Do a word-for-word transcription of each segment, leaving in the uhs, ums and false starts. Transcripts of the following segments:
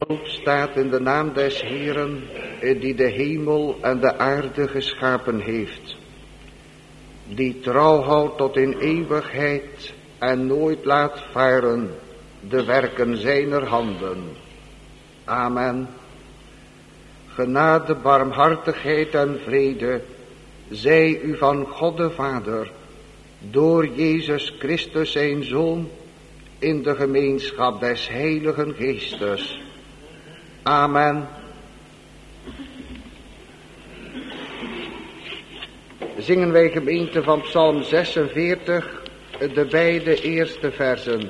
staat in de naam des Heeren, die de hemel en de aarde geschapen heeft, die trouw houdt tot in eeuwigheid en nooit laat varen de werken zijner handen. Amen. Genade, barmhartigheid en vrede zij u van God de Vader, door Jezus Christus zijn Zoon, in de gemeenschap des Heiligen Geestes. Amen. Zingen wij, gemeente, van Psalm zesenveertig, de beide eerste versen.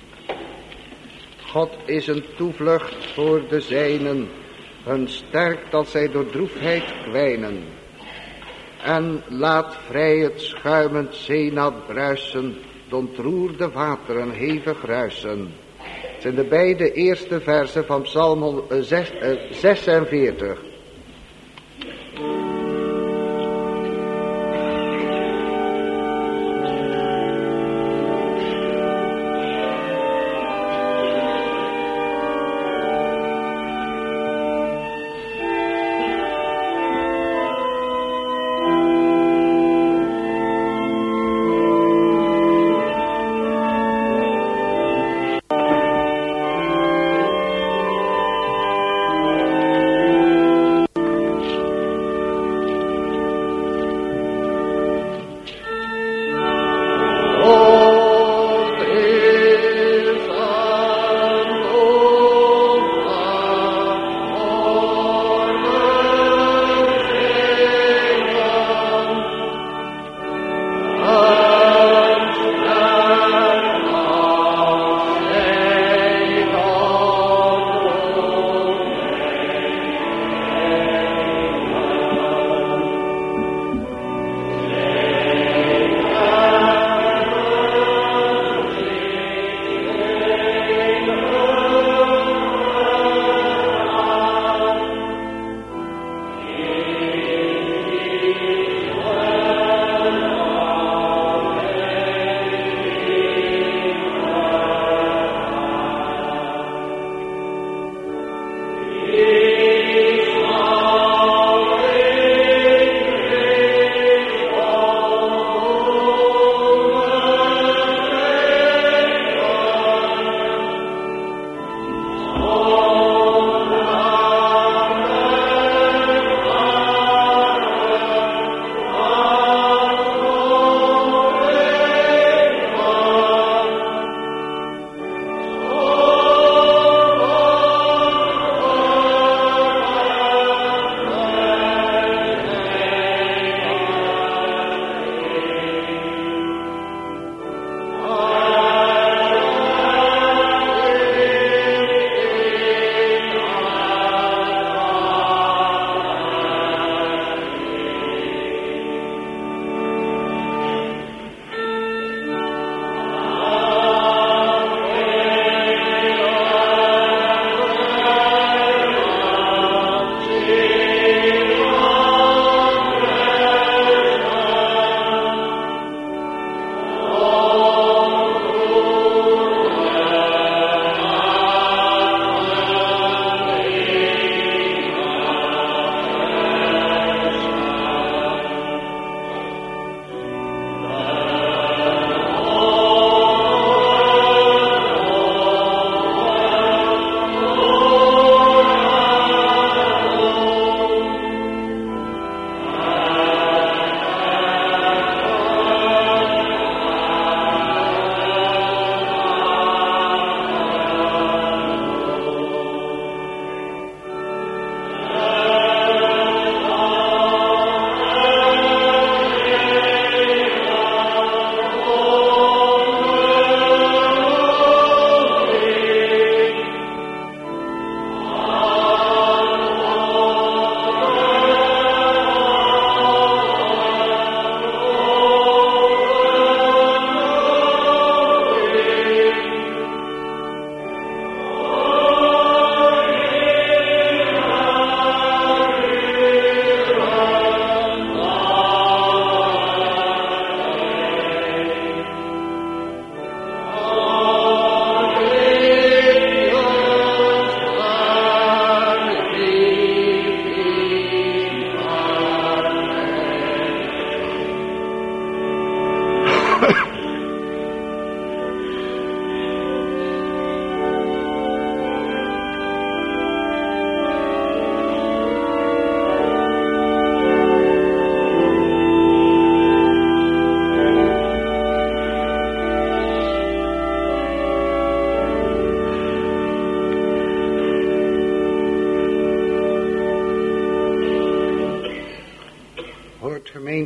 God is een toevlucht voor de zijnen, hun sterkt als zij door droefheid kwijnen. En laat vrij het schuimend zeenat bruisen, de ontroerde wateren hevig ruisen. Het zijn de beide eerste versen van Psalm zesenveertig.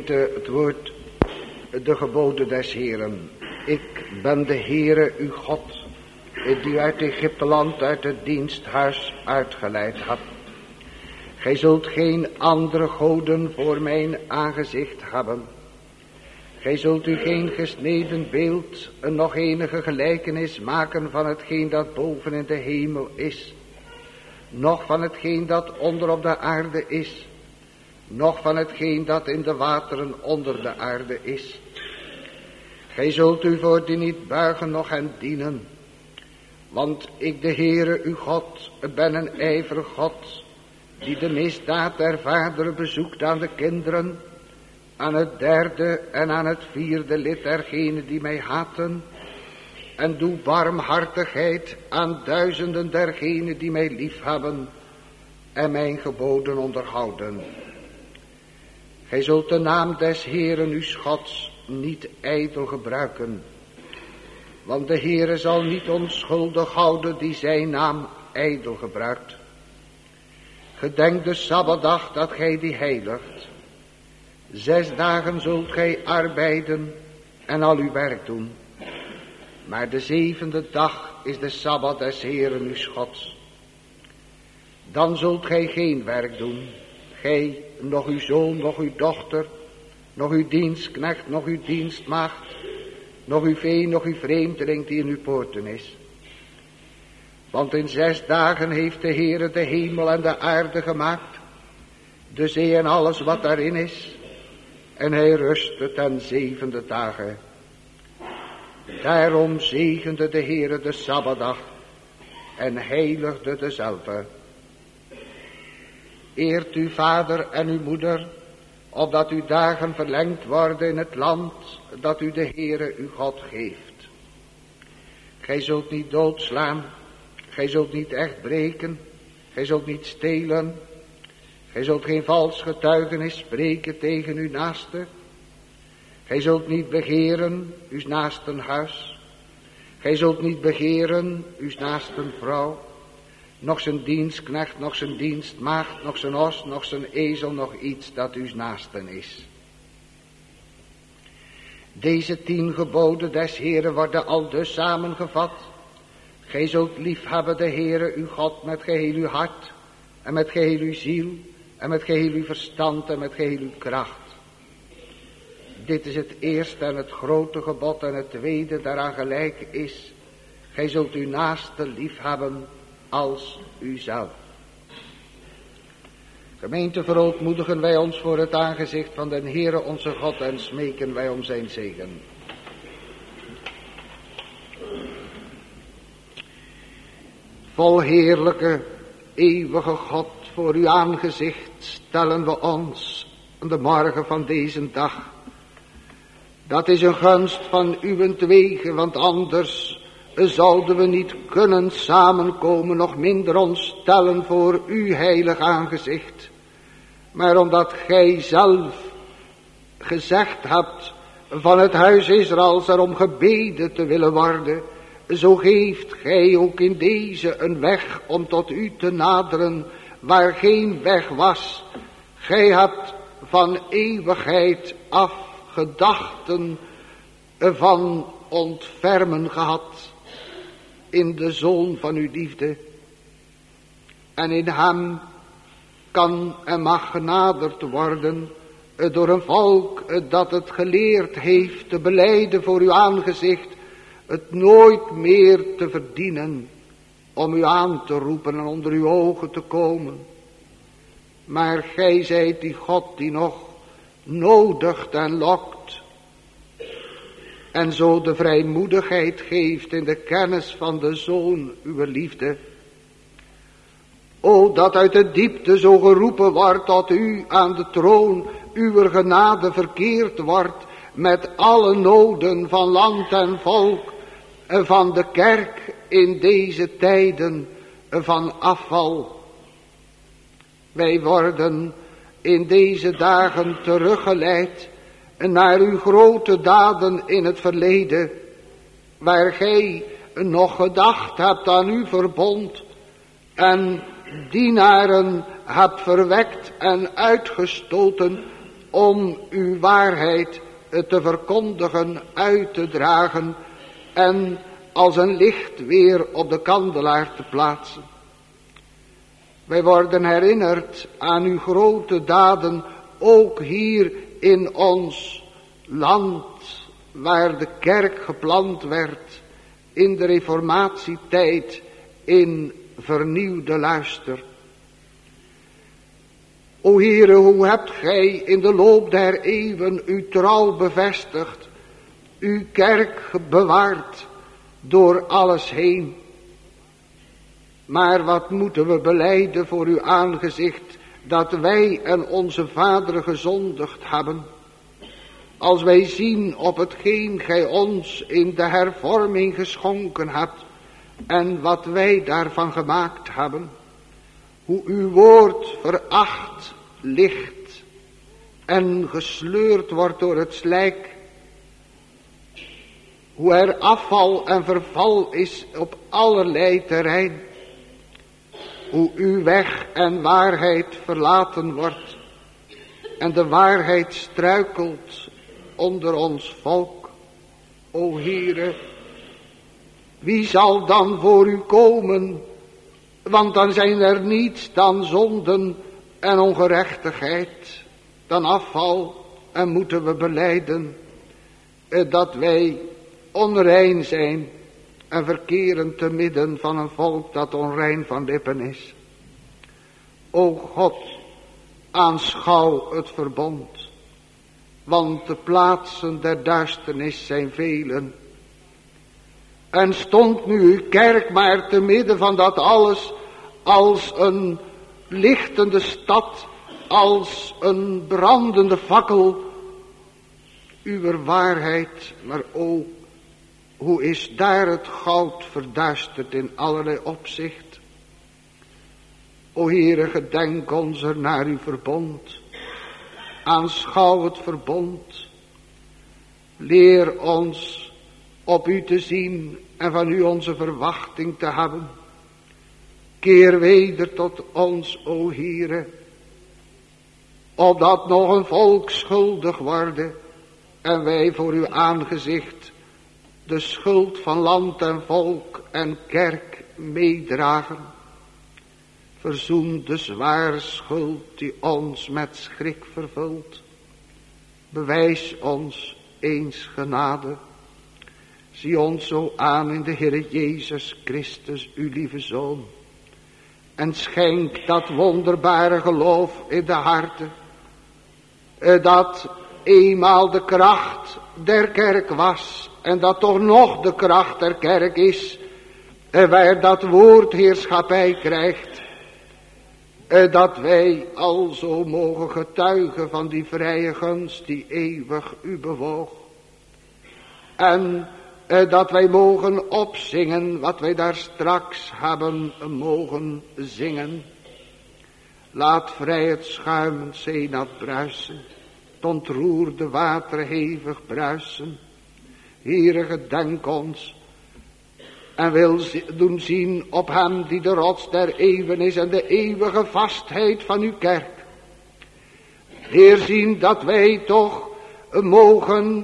Gemeente, het woord, de geboden des Heeren. Ik ben de Heere uw God, die u uit Egypteland, uit het diensthuis uitgeleid had. Gij zult geen andere goden voor mijn aangezicht hebben. Gij zult u geen gesneden beeld, nog enige gelijkenis maken van hetgeen dat boven in de hemel is, noch van hetgeen dat onder op de aarde is, noch van hetgeen dat in de wateren onder de aarde is. Gij zult u voor die niet buigen, noch hen dienen. Want ik, de Heere uw God, ben een ijverig God, die de misdaad der vaderen bezoekt aan de kinderen, aan het derde en aan het vierde lid dergenen die mij haten, en doe barmhartigheid aan duizenden dergenen die mij liefhebben en mijn geboden onderhouden. Gij zult de naam des Heeren uw Gods niet ijdel gebruiken, want de Heere zal niet onschuldig houden die zijn naam ijdel gebruikt. Gedenk de Sabbatdag dat gij die heiligt. Zes dagen zult gij arbeiden en al uw werk doen. Maar de zevende dag is de Sabbat des Heeren uw Gods. Dan zult gij geen werk doen, gij, nog uw zoon, nog uw dochter, nog uw dienstknecht, nog uw dienstmaagd, nog uw vee, nog uw vreemdeling die in uw poorten is. Want in zes dagen heeft de Heere de hemel en de aarde gemaakt, de zee en alles wat daarin is, en hij rustte ten zevende dagen. Daarom zegende de Heere de Sabbatdag en heiligde dezelfde. Eert uw vader en uw moeder, opdat uw dagen verlengd worden in het land dat u de Heere uw God geeft. Gij zult niet doodslaan, gij zult niet echt breken, gij zult niet stelen, gij zult geen vals getuigenis spreken tegen uw naaste, gij zult niet begeren uw naasten huis, gij zult niet begeren uw naasten vrouw, nog zijn dienstknecht, nog zijn dienstmaagd, nog zijn os, nog zijn ezel, nog iets dat uw naasten is. Deze tien geboden des Heeren worden aldus samengevat. Gij zult liefhebben de Heere uw God met geheel uw hart en met geheel uw ziel en met geheel uw verstand en met geheel uw kracht. Dit is het eerste en het grote gebod, en het tweede daaraan gelijk is: gij zult uw naaste liefhebben als uzelf. Gemeente, verootmoedigen wij ons voor het aangezicht van den Heere onze God en smeken wij om zijn zegen. Vol heerlijke, eeuwige God, voor uw aangezicht stellen we ons aan de morgen van deze dag. Dat is een gunst van uwentwege, want anders zouden we niet kunnen samenkomen, nog minder ons stellen voor uw heilig aangezicht. Maar omdat gij zelf gezegd hebt van het huis Israëls erom gebeden te willen worden, zo geeft gij ook in deze een weg om tot u te naderen, waar geen weg was. Gij hebt van eeuwigheid af gedachten van ontfermen gehad in de Zoon van uw liefde. En in hem kan en mag genaderd worden door een volk dat het geleerd heeft te belijden voor uw aangezicht, het nooit meer te verdienen om u aan te roepen en onder uw ogen te komen. Maar gij zijt die God die nog nodigt en lokt, en zo de vrijmoedigheid geeft in de kennis van de Zoon uw liefde. O, dat uit de diepte zo geroepen wordt tot u aan de troon uw genade verkeerd wordt met alle noden van land en volk, van de kerk in deze tijden van afval. Wij worden in deze dagen teruggeleid naar uw grote daden in het verleden, waar gij nog gedacht hebt aan uw verbond en dienaren hebt verwekt en uitgestoten om uw waarheid te verkondigen, uit te dragen en als een licht weer op de kandelaar te plaatsen. Wij worden herinnerd aan uw grote daden, ook hier in ons land, waar de kerk geplant werd in de reformatietijd in vernieuwde luister. O Heere, hoe hebt gij in de loop der eeuwen uw trouw bevestigd, uw kerk bewaard door alles heen. Maar wat moeten we belijden voor uw aangezicht, dat wij en onze vaderen gezondigd hebben. Als wij zien op hetgeen gij ons in de hervorming geschonken hebt en wat wij daarvan gemaakt hebben. Hoe uw woord veracht ligt en gesleurd wordt door het slijk. Hoe er afval en verval is op allerlei terrein. Hoe uw weg en waarheid verlaten wordt en de waarheid struikelt onder ons volk. O Heere, wie zal dan voor u komen? Want dan zijn er niets dan zonden en ongerechtigheid, dan afval, en moeten we belijden dat wij onrein zijn en verkeren te midden van een volk dat onrein van lippen is. O God, aanschouw het verbond, want de plaatsen der duisternis zijn velen. En stond nu uw kerk maar te midden van dat alles als een lichtende stad, als een brandende fakkel, uw waarheid, maar o, hoe is daar het goud verduisterd in allerlei opzicht. O Heere, gedenk ons er naar uw verbond, aanschouw het verbond, leer ons op u te zien en van u onze verwachting te hebben. Keer weder tot ons, o Heere, opdat nog een volk schuldig worden en wij voor uw aangezicht de schuld van land en volk en kerk meedragen. Verzoen de zware schuld die ons met schrik vervult. Bewijs ons eens genade. Zie ons zo aan in de Heere Jezus Christus, uw lieve Zoon. En schenk dat wonderbare geloof in de harten, dat eenmaal de kracht der kerk was en dat toch nog de kracht der kerk is, waar dat woord heerschappij krijgt, dat wij alzo mogen getuigen van die vrije gunst die eeuwig u bewoog. En dat wij mogen opzingen wat wij daar straks hebben mogen zingen. Laat vrij het schuimend zeenat bruisen, het ontroerde water hevig bruisen. Heere, gedenk ons en wil doen zien op hem die de rots der eeuwen is en de eeuwige vastheid van uw kerk. Heer, zien dat wij toch mogen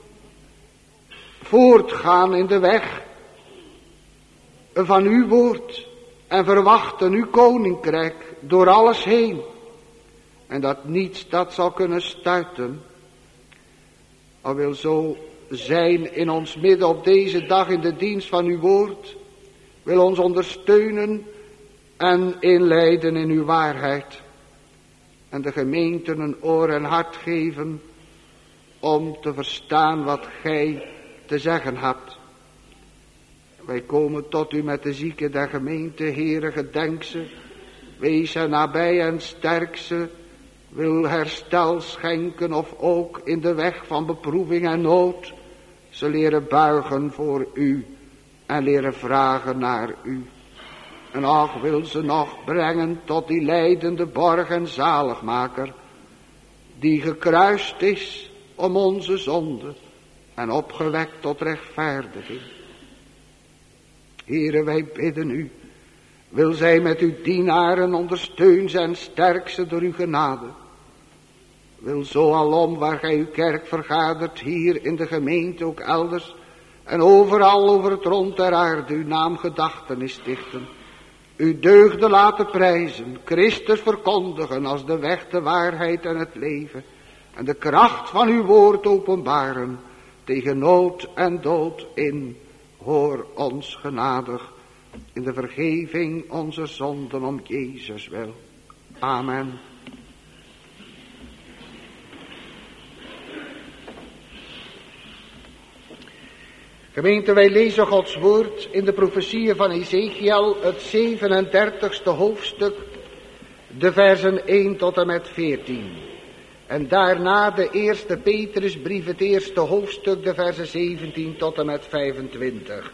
voortgaan in de weg van uw woord en verwachten uw koninkrijk door alles heen. En dat niets dat zal kunnen stuiten. Al wil zo zijn in ons midden op deze dag in de dienst van uw woord. Wil ons ondersteunen en inleiden in uw waarheid. En de gemeente een oor en hart geven om te verstaan wat gij te zeggen hebt. Wij komen tot u met de zieken der gemeente, Heere, gedenk ze, wees hen nabij en sterk ze, wil herstel schenken of ook in de weg van beproeving en nood, ze leren buigen voor u en leren vragen naar u. En ach, wil ze nog brengen tot die lijdende borg en zaligmaker, die gekruist is om onze zonde en opgewekt tot rechtvaardiging. Heere, wij bidden u, wil zij met uw dienaren ondersteun ze en sterk ze door uw genade. wil zo alom waar gij uw kerk vergadert, hier in de gemeente ook elders, en overal over het rond der aarde uw naam gedachtenis stichten. Uw deugden laten prijzen, Christus verkondigen als de weg, de waarheid en het leven. En de kracht van uw woord openbaren, tegen nood en dood in. Hoor ons genadig in de vergeving onze zonden om Jezus wil. Amen. Gemeente, wij lezen Gods woord in de profetieën van Ezekiel, het zevenendertigste hoofdstuk, de versen één tot en met veertien. En daarna de eerste Petrusbrief, het eerste hoofdstuk, de versen zeventien tot en met vijfentwintig.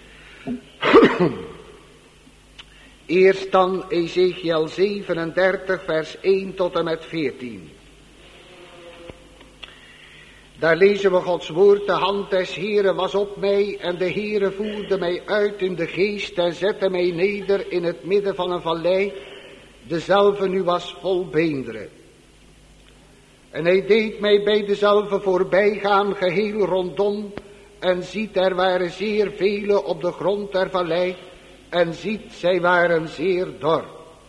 Eerst dan Ezekiel zevenendertig, vers één tot en met veertien. Daar lezen we Gods woord, de hand des Heeren was op mij en de Heere voerde mij uit in de geest en zette mij neder in het midden van een vallei, dezelve nu was vol beenderen. En hij deed mij bij dezelve voorbijgaan geheel rondom, en ziet er waren zeer vele op de grond der vallei, en ziet zij waren zeer dor.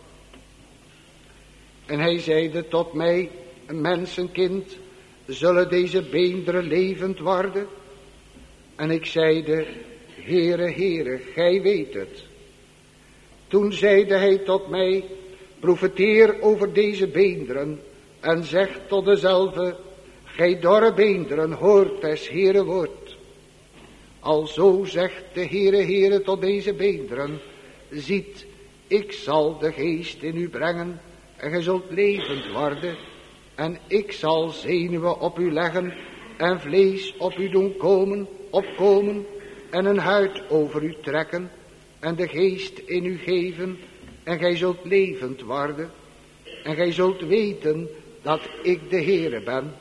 En hij zeide tot mij, een mensenkind, zullen deze beenderen levend worden? En ik zeide, Heere, Heere, gij weet het. Toen zeide hij tot mij, profeteer over deze beenderen, en zeg tot dezelve, gij dorre beenderen, hoort des Heere woord. Alzo zegt de Heere, Heere tot deze beenderen, ziet, ik zal de geest in u brengen, en gij zult levend worden, en ik zal zenuwen op u leggen, en vlees op u doen komen, opkomen, en een huid over u trekken, en de geest in u geven, en gij zult levend worden, en gij zult weten dat ik de Heere ben.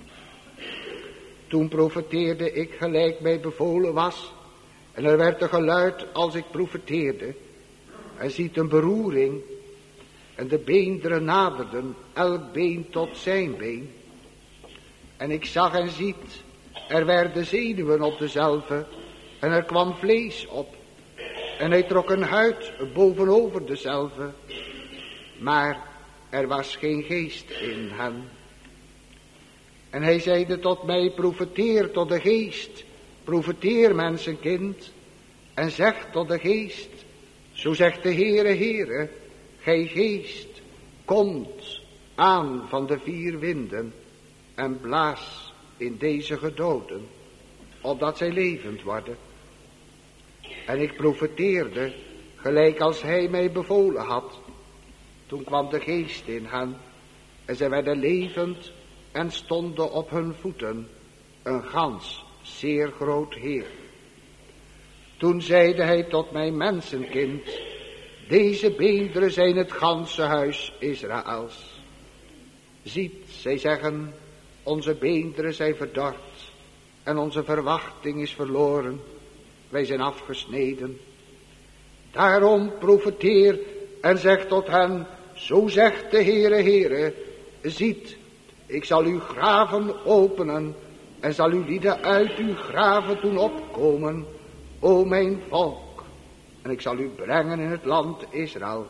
Toen profeteerde ik gelijk mij bevolen was, en er werd een geluid als ik profeteerde, en ziet een beroering, en de beenderen naderden, elk been tot zijn been. En ik zag en ziet, er werden zenuwen op dezelve, en er kwam vlees op, en hij trok een huid bovenover dezelve, maar er was geen geest in hen. En hij zeide tot mij, profeteer tot de geest, profeteer mensenkind, en zeg tot de geest, zo zegt de Heere, Heere, gij geest, komt aan van de vier winden, en blaas in deze gedoden, opdat zij levend worden. En ik profeteerde, gelijk als hij mij bevolen had. Toen kwam de geest in hen, en zij werden levend, en stonden op hun voeten, een gans zeer groot heer. Toen zeide hij tot mijn mensenkind, deze beenderen zijn het ganse huis Israëls. Ziet, zij zeggen, onze beenderen zijn verdord, en onze verwachting is verloren, wij zijn afgesneden. Daarom profeteer en zeg tot hen, zo zegt de Heere, Heere, ziet, ik zal uw graven openen, en zal uw lieden uit uw graven doen opkomen, o mijn volk, en ik zal u brengen in het land Israël.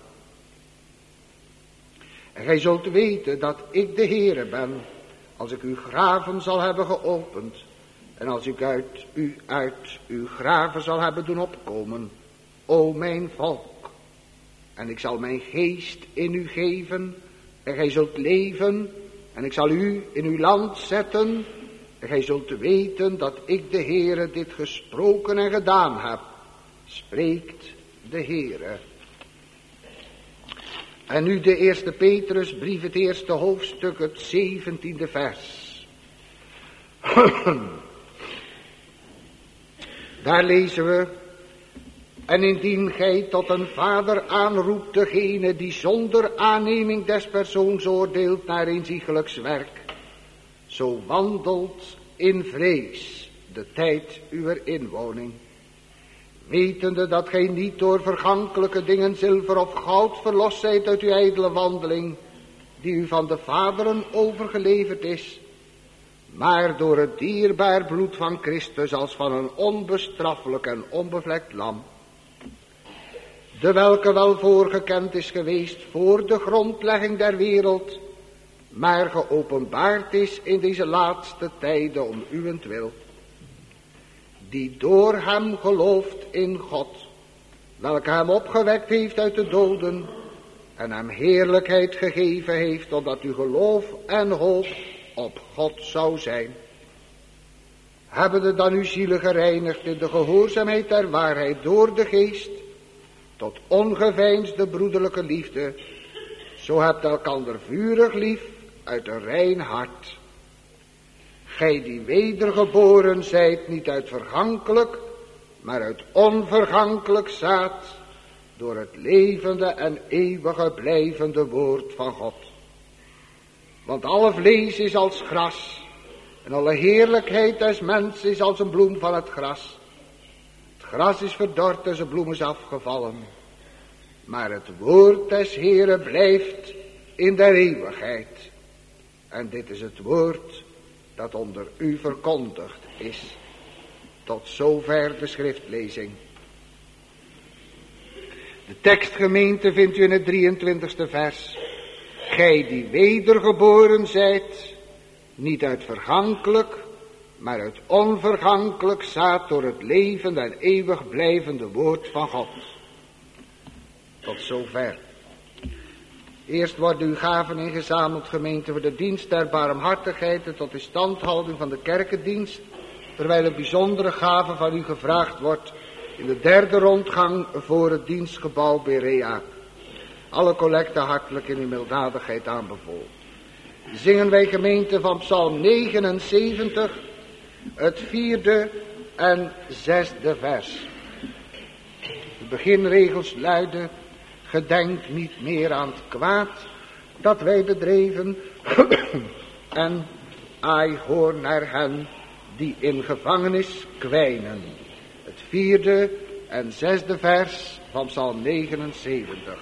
En gij zult weten dat ik de Heere ben, als ik uw graven zal hebben geopend, en als ik uit u uit uw graven zal hebben doen opkomen, o mijn volk. En ik zal mijn geest in u geven, en gij zult leven, en ik zal u in uw land zetten, en gij zult weten dat ik de Heere dit gesproken en gedaan heb, spreekt de Heere. En nu de eerste Petrusbrief, het eerste hoofdstuk, het zeventiende vers. Daar lezen we, en indien gij tot een vader aanroept degene die zonder aanneming des persoons oordeelt naar inzichtelijks werk, zo wandelt in vrees de tijd uwer inwoning, wetende dat gij niet door vergankelijke dingen, zilver of goud, verlost zijt uit uw ijdele wandeling, die u van de vaderen overgeleverd is, maar door het dierbaar bloed van Christus als van een onbestraffelijk en onbevlekt lam, de welke wel voorgekend is geweest voor de grondlegging der wereld, maar geopenbaard is in deze laatste tijden om uwentwil, die door hem gelooft in God, welke hem opgewekt heeft uit de doden en hem heerlijkheid gegeven heeft, opdat uw geloof en hoop op God zou zijn. Hebbende dan uw zielen gereinigd in de gehoorzaamheid der waarheid door de geest, tot ongeveinsde broederlijke liefde, zo hebt elkander vurig lief uit een rein hart. Gij die wedergeboren zijt, niet uit vergankelijk, maar uit onvergankelijk zaad, door het levende en eeuwige blijvende woord van God. Want alle vlees is als gras, en alle heerlijkheid des mens is als een bloem van het gras. Het gras is verdord en zijn bloem is afgevallen, maar het woord des Heeren blijft in der eeuwigheid. En dit is het woord dat onder u verkondigd is. Tot zover de schriftlezing. De tekstgemeente vindt u in het drieëntwintigste vers. Gij die wedergeboren zijt, niet uit vergankelijk, maar uit onvergankelijk zaad door het levende en eeuwig blijvende woord van God. Tot zover. Eerst worden uw gaven ingezameld, gemeente, voor de dienst der barmhartigheid en tot de standhouding van de kerkendienst, terwijl een bijzondere gave van u gevraagd wordt in de derde rondgang voor het dienstgebouw Berea. Alle collecten hartelijk in uw milddadigheid aanbevolen. Zingen wij, gemeente, van Psalm negenenzeventig, het vierde en zesde vers. De beginregels luiden: gedenk niet meer aan het kwaad dat wij bedreven, en ai hoor naar hen die in gevangenis kwijnen. Het vierde en zesde vers van Psalm negenenzeventig.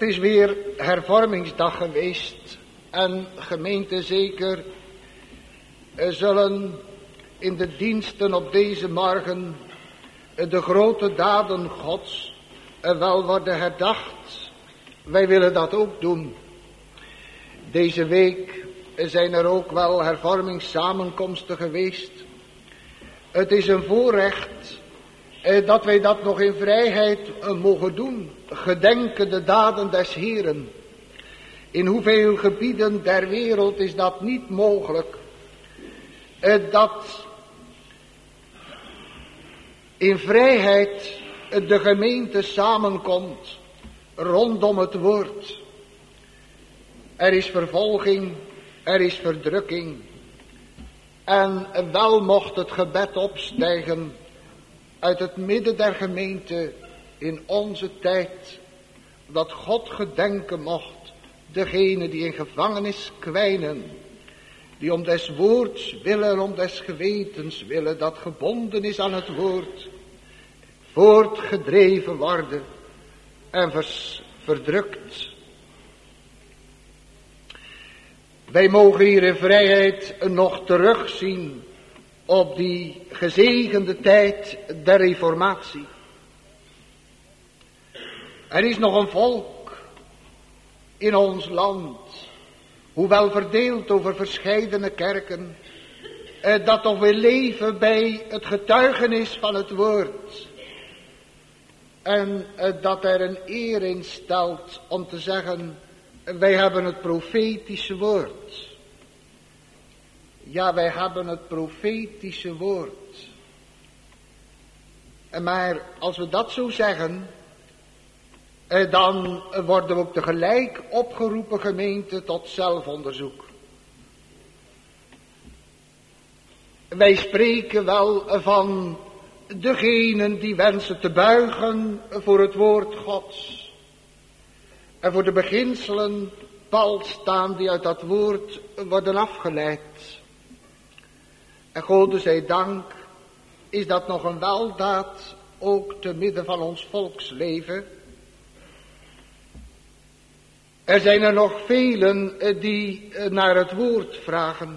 Het is weer hervormingsdag geweest en gemeente zeker zullen in de diensten op deze morgen de grote daden Gods wel worden herdacht. Wij willen dat ook doen. Deze week zijn er ook wel hervormingssamenkomsten geweest. Het is een voorrecht eh, dat wij dat nog in vrijheid eh, mogen doen. Gedenken de daden des Heeren. In hoeveel gebieden der wereld is dat niet mogelijk. Eh, dat in vrijheid eh, de gemeente samenkomt rondom het woord. Er is vervolging, er is verdrukking. En wel mocht het gebed opstijgen uit het midden der gemeente in onze tijd, dat God gedenken mocht degene die in gevangenis kwijnen, die om des woords willen en om des gewetens willen, dat gebonden is aan het woord, voortgedreven worden en vers, verdrukt. Wij mogen hier in vrijheid nog terugzien op die gezegende tijd der reformatie. Er is nog een volk in ons land, hoewel verdeeld over verscheidene kerken, dat toch wil leven bij het getuigenis van het woord. En dat er een eer in stelt om te zeggen, wij hebben het profetische woord. Ja, wij hebben het profetische woord. Maar als we dat zo zeggen, dan worden we ook tegelijk opgeroepen, gemeente, tot zelfonderzoek. Wij spreken wel van degenen die wensen te buigen voor het woord Gods. En voor de beginselen pal staan die uit dat woord worden afgeleid. En Gode zij dank, is dat nog een weldaad, ook te midden van ons volksleven. Er zijn er nog velen die naar het woord vragen.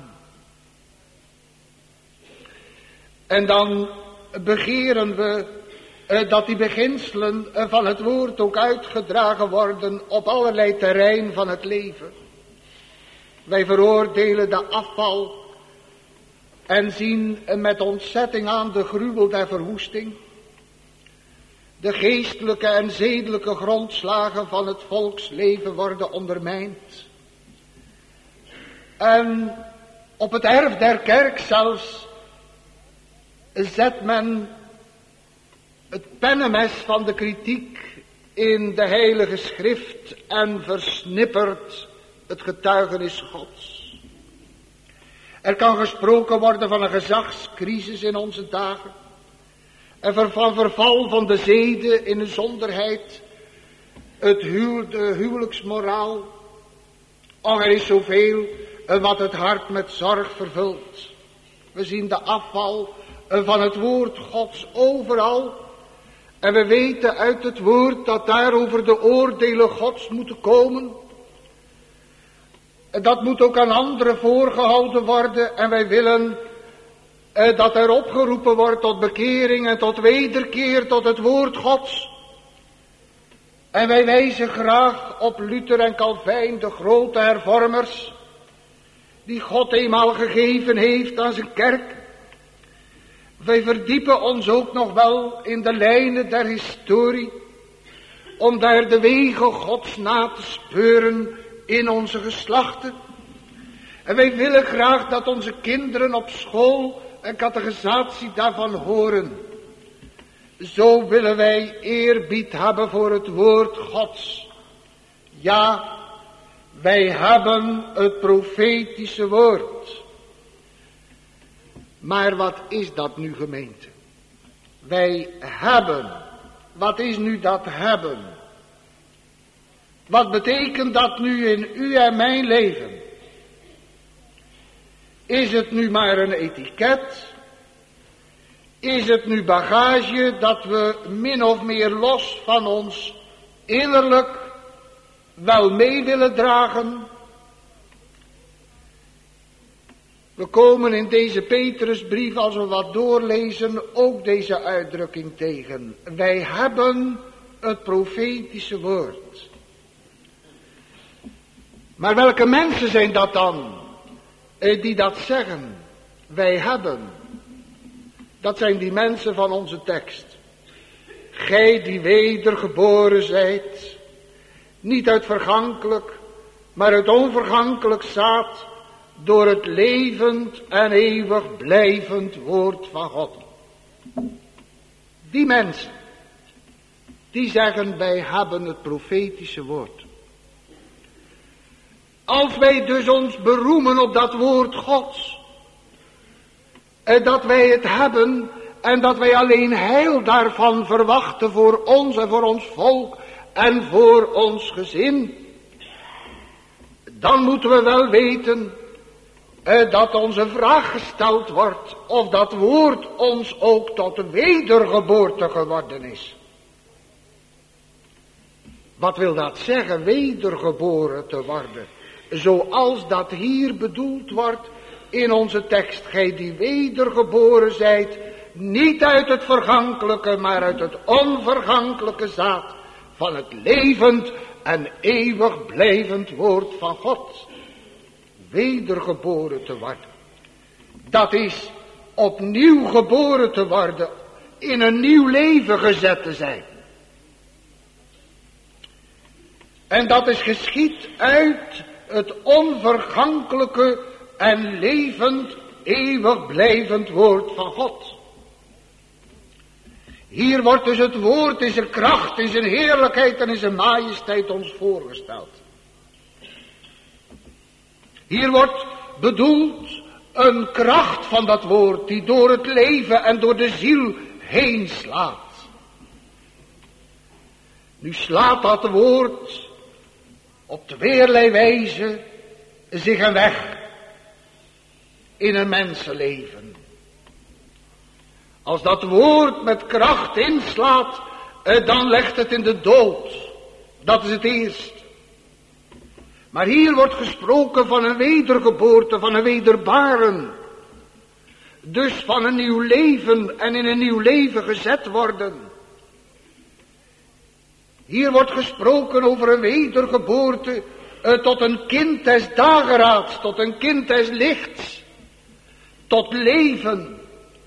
En dan begeren we dat die beginselen van het woord ook uitgedragen worden op allerlei terrein van het leven. Wij veroordelen de afval en zien met ontzetting aan de gruwel der verwoesting. De geestelijke en zedelijke grondslagen van het volksleven worden ondermijnd. En op het erf der kerk zelfs zet men het pennemes van de kritiek in de heilige schrift en versnippert het getuigenis Gods. Er kan gesproken worden van een gezagscrisis in onze dagen. En van verval van de zeden in de zonderheid. Het huw, de huwelijksmoraal. Och, er is zoveel wat het hart met zorg vervult. We zien de afval van het woord Gods overal. En we weten uit het woord dat daarover de oordelen Gods moeten komen. En dat moet ook aan anderen voorgehouden worden. En wij willen eh, dat er opgeroepen wordt tot bekering en tot wederkeer tot het woord Gods. En wij wijzen graag op Luther en Calvijn, de grote hervormers, die God eenmaal gegeven heeft aan zijn kerk. Wij verdiepen ons ook nog wel in de lijnen der historie, om daar de wegen Gods na te speuren in onze geslachten. En wij willen graag dat onze kinderen op school en catechisatie daarvan horen. Zo willen wij eerbied hebben voor het woord Gods. Ja, wij hebben het profetische woord. Maar wat is dat nu, gemeente? Wij hebben. Wat is nu dat hebben? Wat betekent dat nu in u en mijn leven? Is het nu maar een etiket? Is het nu bagage dat we min of meer los van ons innerlijk wel mee willen dragen. We komen in deze Petrusbrief, als we wat doorlezen, ook deze uitdrukking tegen. Wij hebben het profetische woord. Maar welke mensen zijn dat dan, die dat zeggen? Wij hebben. Dat zijn die mensen van onze tekst. Gij die wedergeboren zijt, niet uit vergankelijk, maar uit onvergankelijk zaad, door het levend en eeuwig blijvend woord van God. Die mensen, die zeggen wij hebben het profetische woord. Als wij dus ons beroemen op dat woord Gods, en dat wij het hebben en dat wij alleen heil daarvan verwachten voor ons en voor ons volk en voor ons gezin, dan moeten we wel weten eh, dat onze vraag gesteld wordt of dat woord ons ook tot wedergeboorte geworden is. Wat wil dat zeggen, wedergeboren te worden? Zoals dat hier bedoeld wordt in onze tekst. Gij die wedergeboren zijt, niet uit het vergankelijke, maar uit het onvergankelijke zaad van het levend en eeuwig blijvend woord van God. Wedergeboren te worden. Dat is opnieuw geboren te worden, in een nieuw leven gezet te zijn. En dat is geschied uit het onvergankelijke en levend, eeuwig blijvend woord van God. Hier wordt dus het woord in zijn kracht, in zijn heerlijkheid en in zijn majesteit ons voorgesteld. Hier wordt bedoeld een kracht van dat woord die door het leven en door de ziel heen slaat. Nu slaat dat woord op tweeërlei wijze zich een weg in een mensenleven. Als dat woord met kracht inslaat, dan legt het in de dood. Dat is het eerst. Maar hier wordt gesproken van een wedergeboorte, van een wederbaren. Dus van een nieuw leven en in een nieuw leven gezet worden. Hier wordt gesproken over een wedergeboorte uh, tot een kind des dageraads, tot een kind des lichts, tot leven.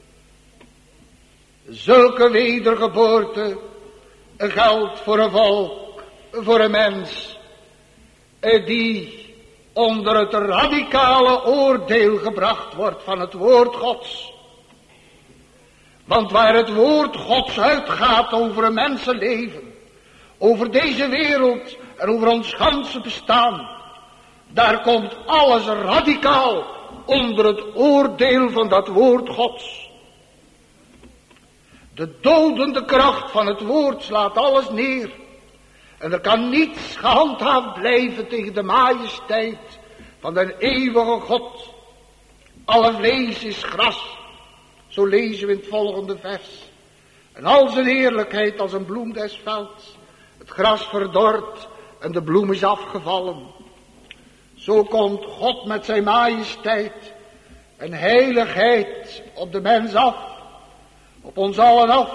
Zulke wedergeboorte geldt voor een volk, voor een mens, uh, die onder het radicale oordeel gebracht wordt van het woord Gods. Want waar het woord Gods uitgaat over een mensenleven, over deze wereld en over ons ganse bestaan, daar komt alles radicaal onder het oordeel van dat woord Gods. De dodende kracht van het woord slaat alles neer. En er kan niets gehandhaafd blijven tegen de majesteit van de eeuwige God. Alle vlees is gras, zo lezen we in het volgende vers. En al zijn heerlijkheid als een bloem des velds. Het gras verdort en de bloem is afgevallen. Zo komt God met zijn majesteit en heiligheid op de mens af, op ons allen af.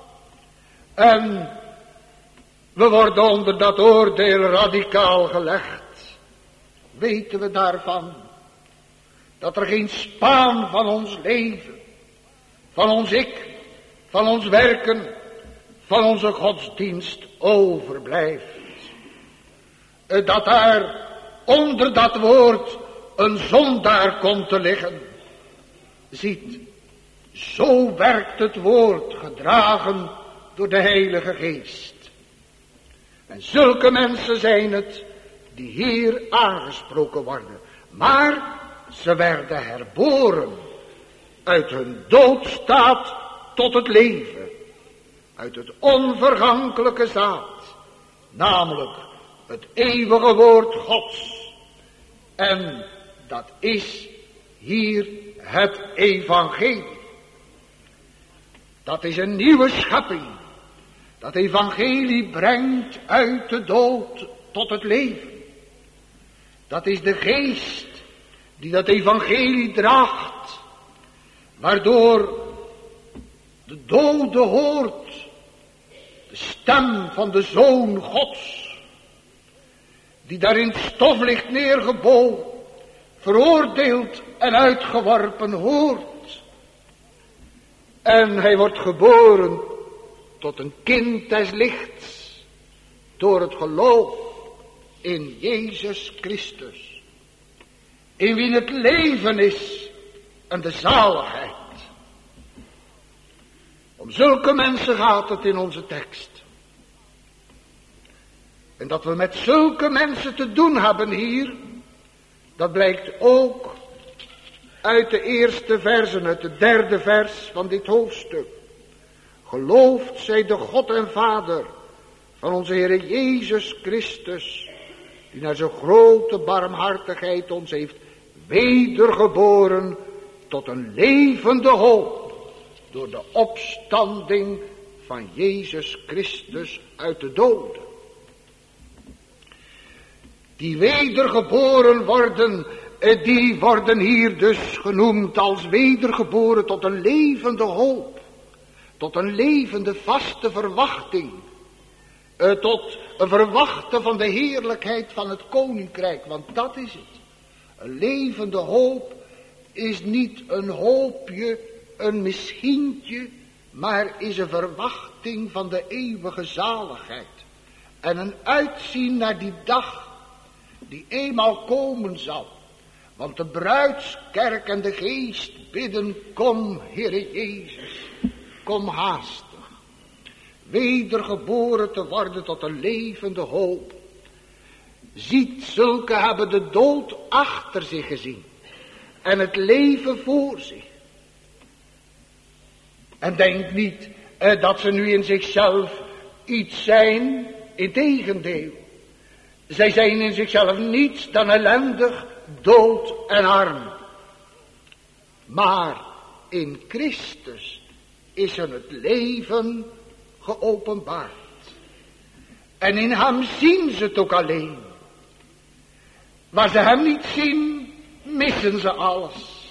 En we worden onder dat oordeel radicaal gelegd. Weten we daarvan dat er geen spaan van ons leven, van ons ik, van ons werken, van onze godsdienst overblijft. Dat daar onder dat woord een zondaar komt te liggen. Ziet, zo werkt het woord gedragen door de Heilige Geest. En zulke mensen zijn het die hier aangesproken worden. Maar ze werden herboren uit hun doodstaat tot het leven. Uit het onvergankelijke zaad. Namelijk het eeuwige woord Gods. En dat is hier het evangelie. Dat is een nieuwe schepping. Dat evangelie brengt uit de dood tot het leven. Dat is de geest die dat evangelie draagt, waardoor de dode hoort de stem van de Zoon Gods, die daar in het stof ligt neergebogen, veroordeeld en uitgeworpen hoort. En hij wordt geboren tot een kind des lichts, door het geloof in Jezus Christus, in wie het leven is en de zaligheid. Om zulke mensen gaat het in onze tekst. En dat we met zulke mensen te doen hebben hier, dat blijkt ook uit de eerste versen, uit de derde vers van dit hoofdstuk. Geloofd zij de God en Vader van onze Heer Jezus Christus, die naar zijn grote barmhartigheid ons heeft wedergeboren tot een levende hoop, door de opstanding van Jezus Christus uit de doden. Die wedergeboren worden, die worden hier dus genoemd als wedergeboren tot een levende hoop, tot een levende vaste verwachting, tot een verwachten van de heerlijkheid van het koninkrijk, want dat is het. Een levende hoop is niet een hoopje, een misschientje, maar is een verwachting van de eeuwige zaligheid. En een uitzien naar die dag die eenmaal komen zal. Want de bruidskerk en de geest bidden, kom Heere Jezus, kom haastig. Wedergeboren te worden tot een levende hoop. Ziet, zulke hebben de dood achter zich gezien en het leven voor zich. En denk niet eh, dat ze nu in zichzelf iets zijn, integendeel. Zij zijn in zichzelf niets dan ellendig, dood en arm. Maar in Christus is er het leven geopenbaard. En in hem zien ze het ook alleen. Waar ze hem niet zien, missen ze alles.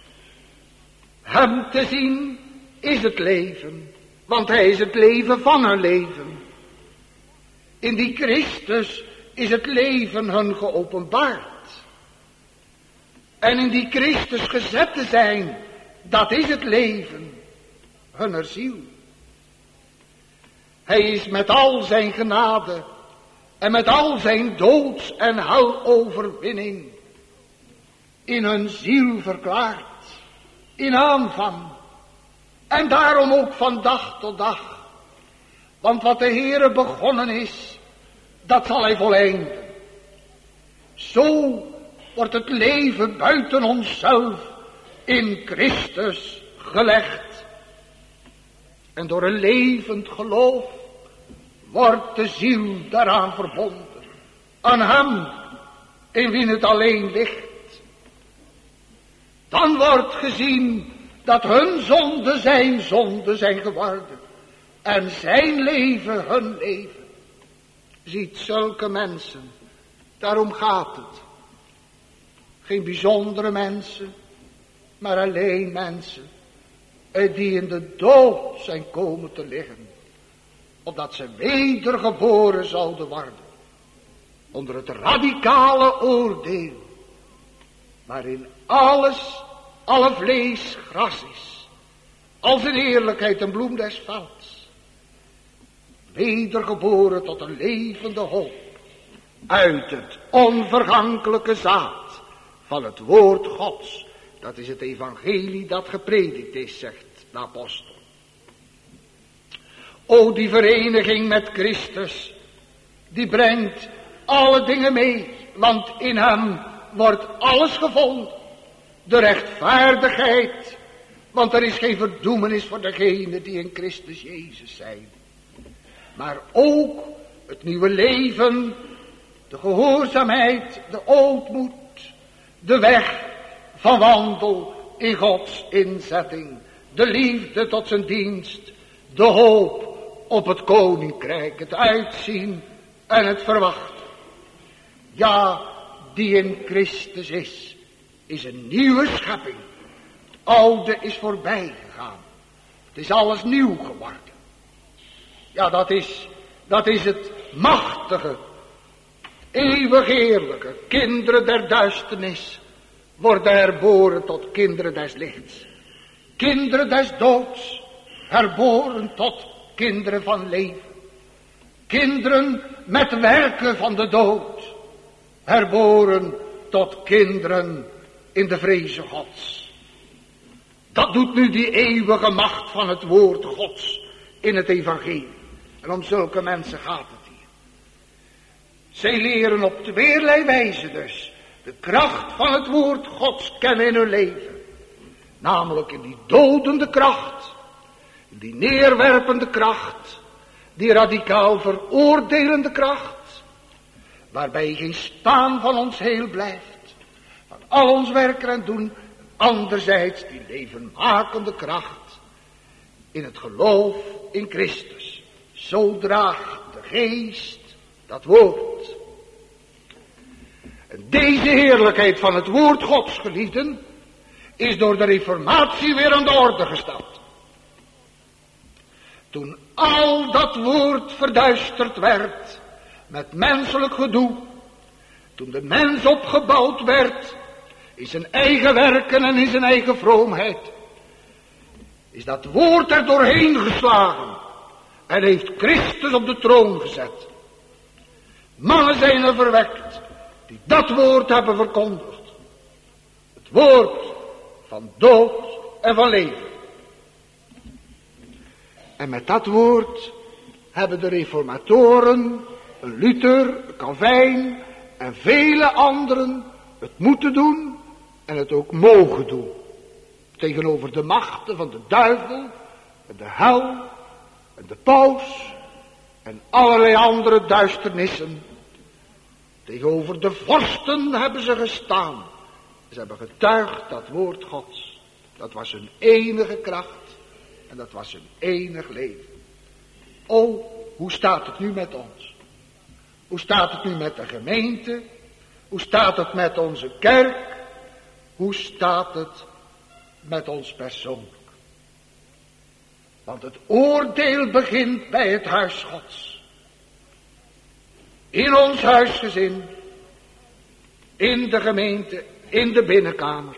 Hem te zien is het leven, want hij is het leven van hun leven. In die Christus is het leven hun geopenbaard. En in die Christus gezet te zijn, dat is het leven hunner ziel. Hij is met al zijn genade en met al zijn doods- en heloverwinning in hun ziel verklaard, in aanvang. En daarom ook van dag tot dag. Want wat de Heere begonnen is, dat zal hij voleinden. Zo wordt het leven buiten onszelf in Christus gelegd. En door een levend geloof wordt de ziel daaraan verbonden. Aan hem in wie het alleen ligt. Dan wordt gezien dat hun zonden zijn zonden zijn geworden. En zijn leven hun leven. Ziet, zulke mensen, daarom gaat het. Geen bijzondere mensen, maar alleen mensen die in de dood zijn komen te liggen, opdat ze wedergeboren zouden worden, onder het radicale oordeel, waarin alles, alle vlees gras is, als in eerlijkheid een bloem des velds, wedergeboren tot een levende hoop, uit het onvergankelijke zaad van het woord Gods. Dat is het evangelie dat gepredikt is, zegt de apostel. O, die vereniging met Christus, die brengt alle dingen mee, want in hem wordt alles gevonden. De rechtvaardigheid, want er is geen verdoemenis voor degenen die in Christus Jezus zijn. Maar ook het nieuwe leven, de gehoorzaamheid, de ootmoed, de weg van wandel in Gods inzetting, de liefde tot zijn dienst, de hoop op het koninkrijk, het uitzien en het verwachten. Ja, die in Christus is, is een nieuwe schepping. Het oude is voorbij gegaan. Het is alles nieuw geworden. Ja, dat is, dat is het machtige, eeuwig heerlijke. Kinderen der duisternis worden herboren tot kinderen des lichts. Kinderen des doods herboren tot kinderen van leven. Kinderen met werken van de dood herboren tot kinderen in de vreze Gods. Dat doet nu die eeuwige macht van het woord Gods in het evangelie. En om zulke mensen gaat het hier. Zij leren op tweerlei wijze dus de kracht van het woord Gods kennen in hun leven. Namelijk in die dodende kracht, in die neerwerpende kracht, die radicaal veroordelende kracht, waarbij geen spaan van ons heel blijft, van al ons werken en doen, anderzijds die levenmakende kracht in het geloof in Christus. Zo draagt de geest dat woord. En deze heerlijkheid van het woord Gods, geliefden, is door de reformatie weer aan de orde gesteld. Toen al dat woord verduisterd werd met menselijk gedoe, toen de mens opgebouwd werd in zijn eigen werken en in zijn eigen vroomheid, is dat woord er doorheen geslagen en heeft Christus op de troon gezet. Mannen zijn er verwekt die dat woord hebben verkondigd. Het woord van dood en van leven. En met dat woord hebben de reformatoren, Luther, Calvijn en vele anderen het moeten doen en het ook mogen doen. Tegenover de machten van de duivel en de hel en de paus en allerlei andere duisternissen. Tegenover de vorsten hebben ze gestaan. Ze hebben getuigd dat woord Gods. Dat was hun enige kracht en dat was hun enig leven. O, hoe staat het nu met ons? Hoe staat het nu met de gemeente? Hoe staat het met onze kerk? Hoe staat het met ons persoonlijk? Want het oordeel begint bij het huis Gods. In ons huisgezin, in de gemeente, in de binnenkamer.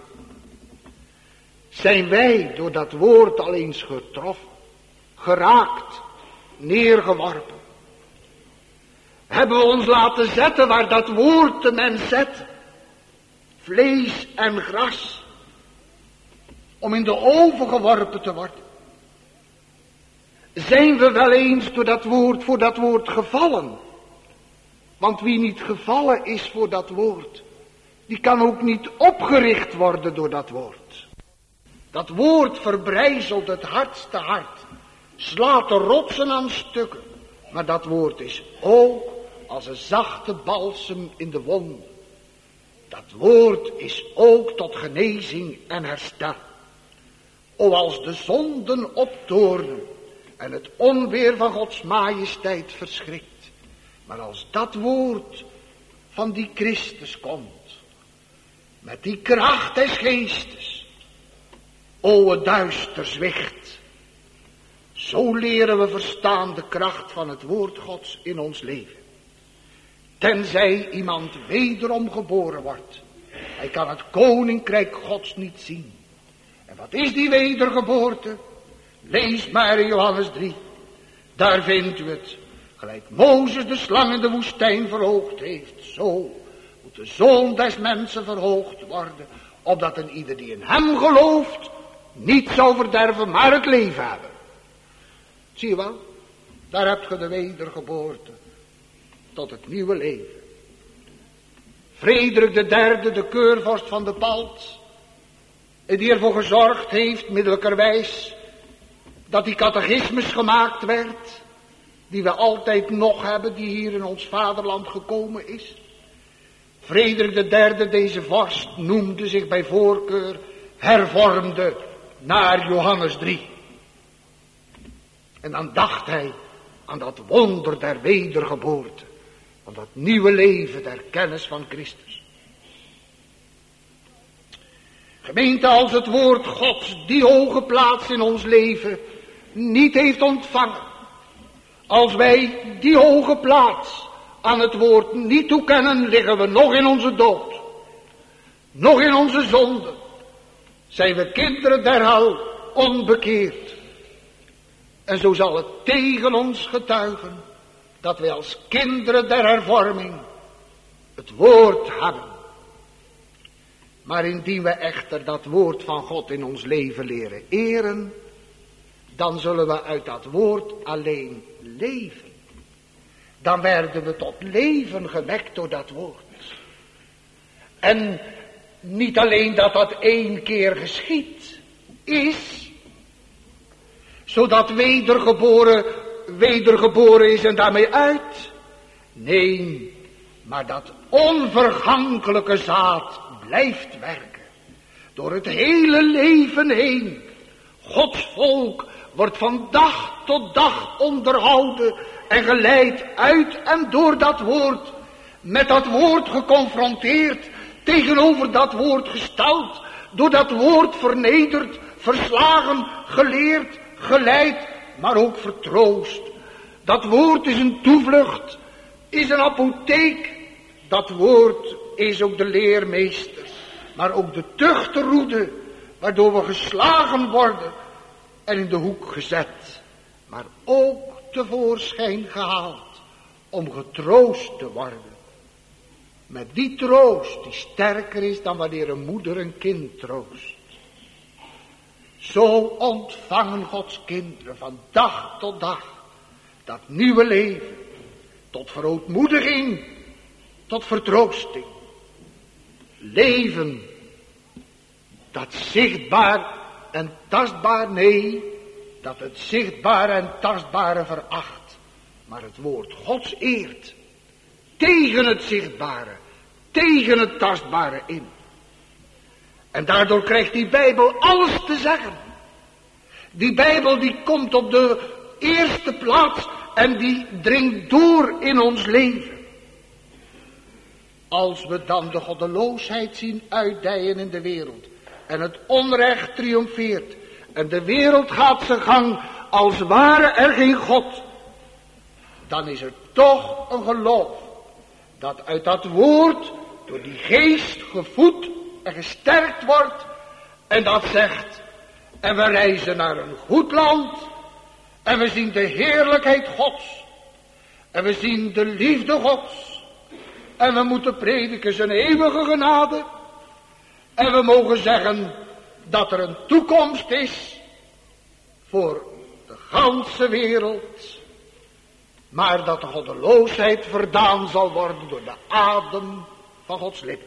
Zijn wij door dat woord al eens getroffen, geraakt, neergeworpen? Hebben we ons laten zetten waar dat woord de mens zet? Vlees en gras. Om in de oven geworpen te worden. Zijn we wel eens door dat woord, voor dat woord gevallen? Want wie niet gevallen is voor dat woord, die kan ook niet opgericht worden door dat woord. Dat woord verbrijzelt het hardste hart, slaat de rotsen aan stukken. Maar dat woord is ook als een zachte balsem in de wonden. Dat woord is ook tot genezing en herstel. O, als de zonden optoornen en het onweer van Gods majesteit verschrikt. Maar als dat woord van die Christus komt, met die kracht des geestes, o, het duister zwicht. Zo leren we verstaan de kracht van het woord Gods in ons leven. Tenzij iemand wederom geboren wordt. Hij kan het koninkrijk Gods niet zien. En wat is die wedergeboorte? Lees maar in Johannes drie. Daar vindt u het. Gelijk Mozes de slang in de woestijn verhoogd heeft. Zo moet de zoon des mensen verhoogd worden. Opdat een ieder die in hem gelooft niet zou verderven, maar het leven hebben. Zie je wel? Daar heb je de wedergeboorte. Tot het nieuwe leven. Frederik de derde, de keurvorst van de Palt, die ervoor gezorgd heeft, middelijkerwijs, dat die catechismus gemaakt werd, die we altijd nog hebben, die hier in ons vaderland gekomen is. Frederik de derde, deze vorst, noemde zich bij voorkeur hervormde naar Johannes drie. En dan dacht hij aan dat wonder der wedergeboorte. van dat nieuwe leven der kennis van Christus. Gemeente, als het woord Gods die hoge plaats in ons leven niet heeft ontvangen, als wij die hoge plaats aan het woord niet toekennen, liggen we nog in onze dood, nog in onze zonde, zijn we kinderen der hel, onbekeerd. En zo zal het tegen ons getuigen dat wij als kinderen der hervorming het woord hebben. Maar indien we echter dat woord van God in ons leven leren eren, dan zullen we uit dat woord alleen leven. Dan werden we tot leven gewekt door dat woord. En niet alleen dat dat één keer geschied is, zodat wedergeboren, wedergeboren is en daarmee uit. Nee, maar dat onvergankelijke zaad blijft werken. Door het hele leven heen. Gods volk wordt van dag tot dag onderhouden en geleid uit en door dat woord. Met dat woord geconfronteerd, tegenover dat woord gesteld, door dat woord vernederd, verslagen, geleerd, geleid, maar ook vertroost. Dat woord is een toevlucht, is een apotheek. Dat woord is ook de leermeester, maar ook de tuchterroede, waardoor we geslagen worden en in de hoek gezet, maar ook tevoorschijn gehaald om getroost te worden. Met die troost die sterker is dan wanneer een moeder een kind troost. Zo ontvangen Gods kinderen van dag tot dag dat nieuwe leven, tot verootmoediging, tot vertroosting. Leven dat zichtbaar en tastbaar, nee, dat het zichtbare en tastbare veracht, maar het woord Gods eert, tegen het zichtbare, tegen het tastbare in. En daardoor krijgt die Bijbel alles te zeggen. Die Bijbel die komt op de eerste plaats en die dringt door in ons leven. Als we dan de goddeloosheid zien uitdijen in de wereld en het onrecht triomfeert en de wereld gaat zijn gang als ware er geen God, dan is er toch een geloof dat uit dat woord door die geest gevoed en gesterkt wordt en dat zegt: en we reizen naar een goed land en we zien de heerlijkheid Gods en we zien de liefde Gods en we moeten prediken zijn eeuwige genade en we mogen zeggen dat er een toekomst is voor de ganse wereld, maar dat de goddeloosheid verdaan zal worden door de adem van Gods lippen.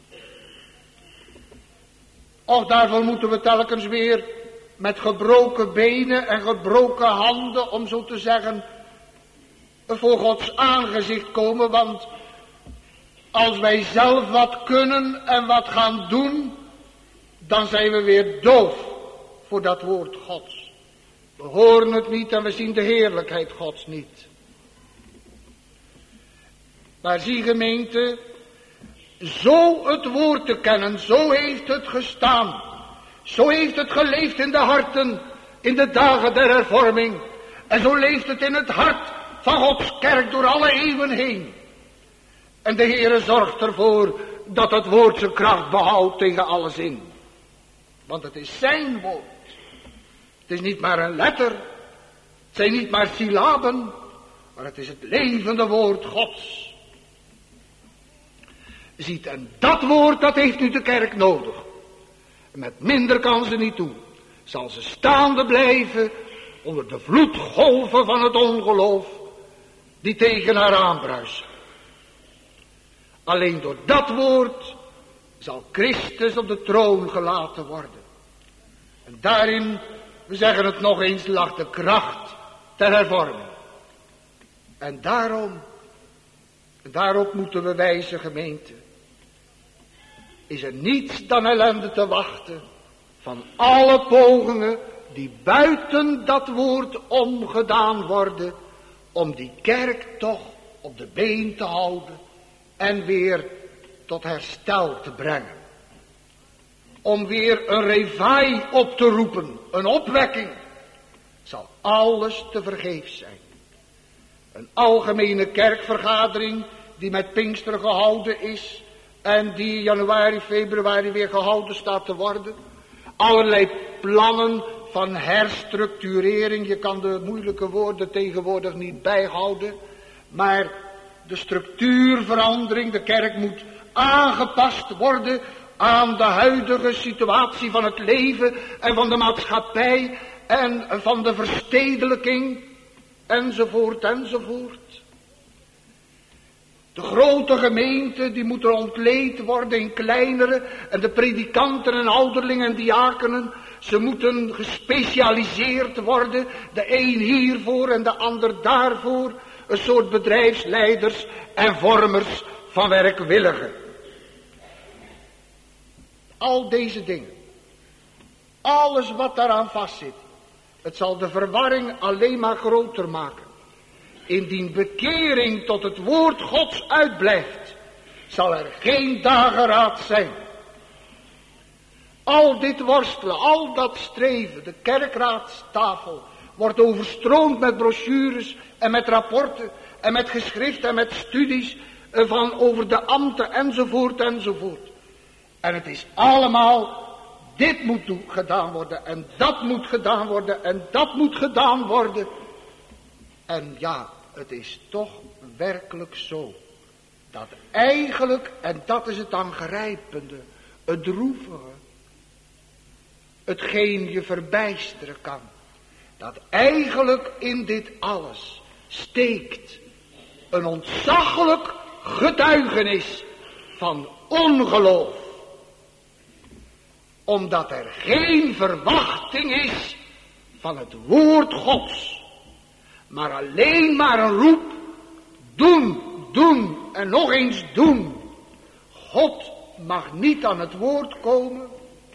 Of daarvoor moeten we telkens weer met gebroken benen en gebroken handen, om zo te zeggen, voor Gods aangezicht komen, want als wij zelf wat kunnen en wat gaan doen, dan zijn we weer doof voor dat woord Gods. We horen het niet en we zien de heerlijkheid Gods niet. Maar zie gemeente, zo het woord te kennen, zo heeft het gestaan. Zo heeft het geleefd in de harten, in de dagen der hervorming. En zo leeft het in het hart van Gods kerk door alle eeuwen heen. En de Heere zorgt ervoor dat het woord zijn kracht behoudt tegen alles in. Want het is zijn woord. Het is niet maar een letter. Het zijn niet maar syllaben. Maar het is het levende woord Gods. Ziet, en dat woord, dat heeft nu de kerk nodig. En met minder kan ze niet toe. Zal ze staande blijven onder de vloedgolven van het ongeloof die tegen haar aanbruisen. Alleen door dat woord zal Christus op de troon gelaten worden. En daarin, we zeggen het nog eens, lag de kracht ter hervorming. En daarom, daarop moeten we wijzen, gemeente, is er niets dan ellende te wachten van alle pogingen die buiten dat woord omgedaan worden, om die kerk toch op de been te houden en weer tot herstel te brengen. Om weer een revaai op te roepen, een opwekking, zal alles te vergeefs zijn. Een algemene kerkvergadering die met Pinksteren gehouden is en die januari, februari weer gehouden staat te worden. Allerlei plannen van herstructurering, je kan de moeilijke woorden tegenwoordig niet bijhouden, maar de structuurverandering, de kerk moet aangepast worden aan de huidige situatie van het leven en van de maatschappij en van de verstedelijking, enzovoort, enzovoort. De grote gemeente, die moet er ontleed worden in kleinere, en de predikanten en ouderlingen en diakenen, ze moeten gespecialiseerd worden, de een hiervoor en de ander daarvoor, een soort bedrijfsleiders en vormers van werkwilligen. Al deze dingen, alles wat daaraan vastzit, het zal de verwarring alleen maar groter maken. Indien bekering tot het woord Gods uitblijft, zal er geen dageraad zijn. Al dit worstelen, al dat streven, de kerkraadstafel wordt overstroomd met brochures en met rapporten en met geschriften en met studies van over de ambten enzovoort enzovoort. En het is allemaal, dit moet gedaan worden en dat moet gedaan worden en dat moet gedaan worden. En ja, het is toch werkelijk zo, dat eigenlijk, en dat is het aangrijpende, het droevige, hetgeen je verbijsteren kan, dat eigenlijk in dit alles steekt een ontzaglijk getuigenis van ongeloof. Omdat er geen verwachting is van het woord Gods, maar alleen maar een roep, doen, doen en nog eens doen. God mag niet aan het woord komen.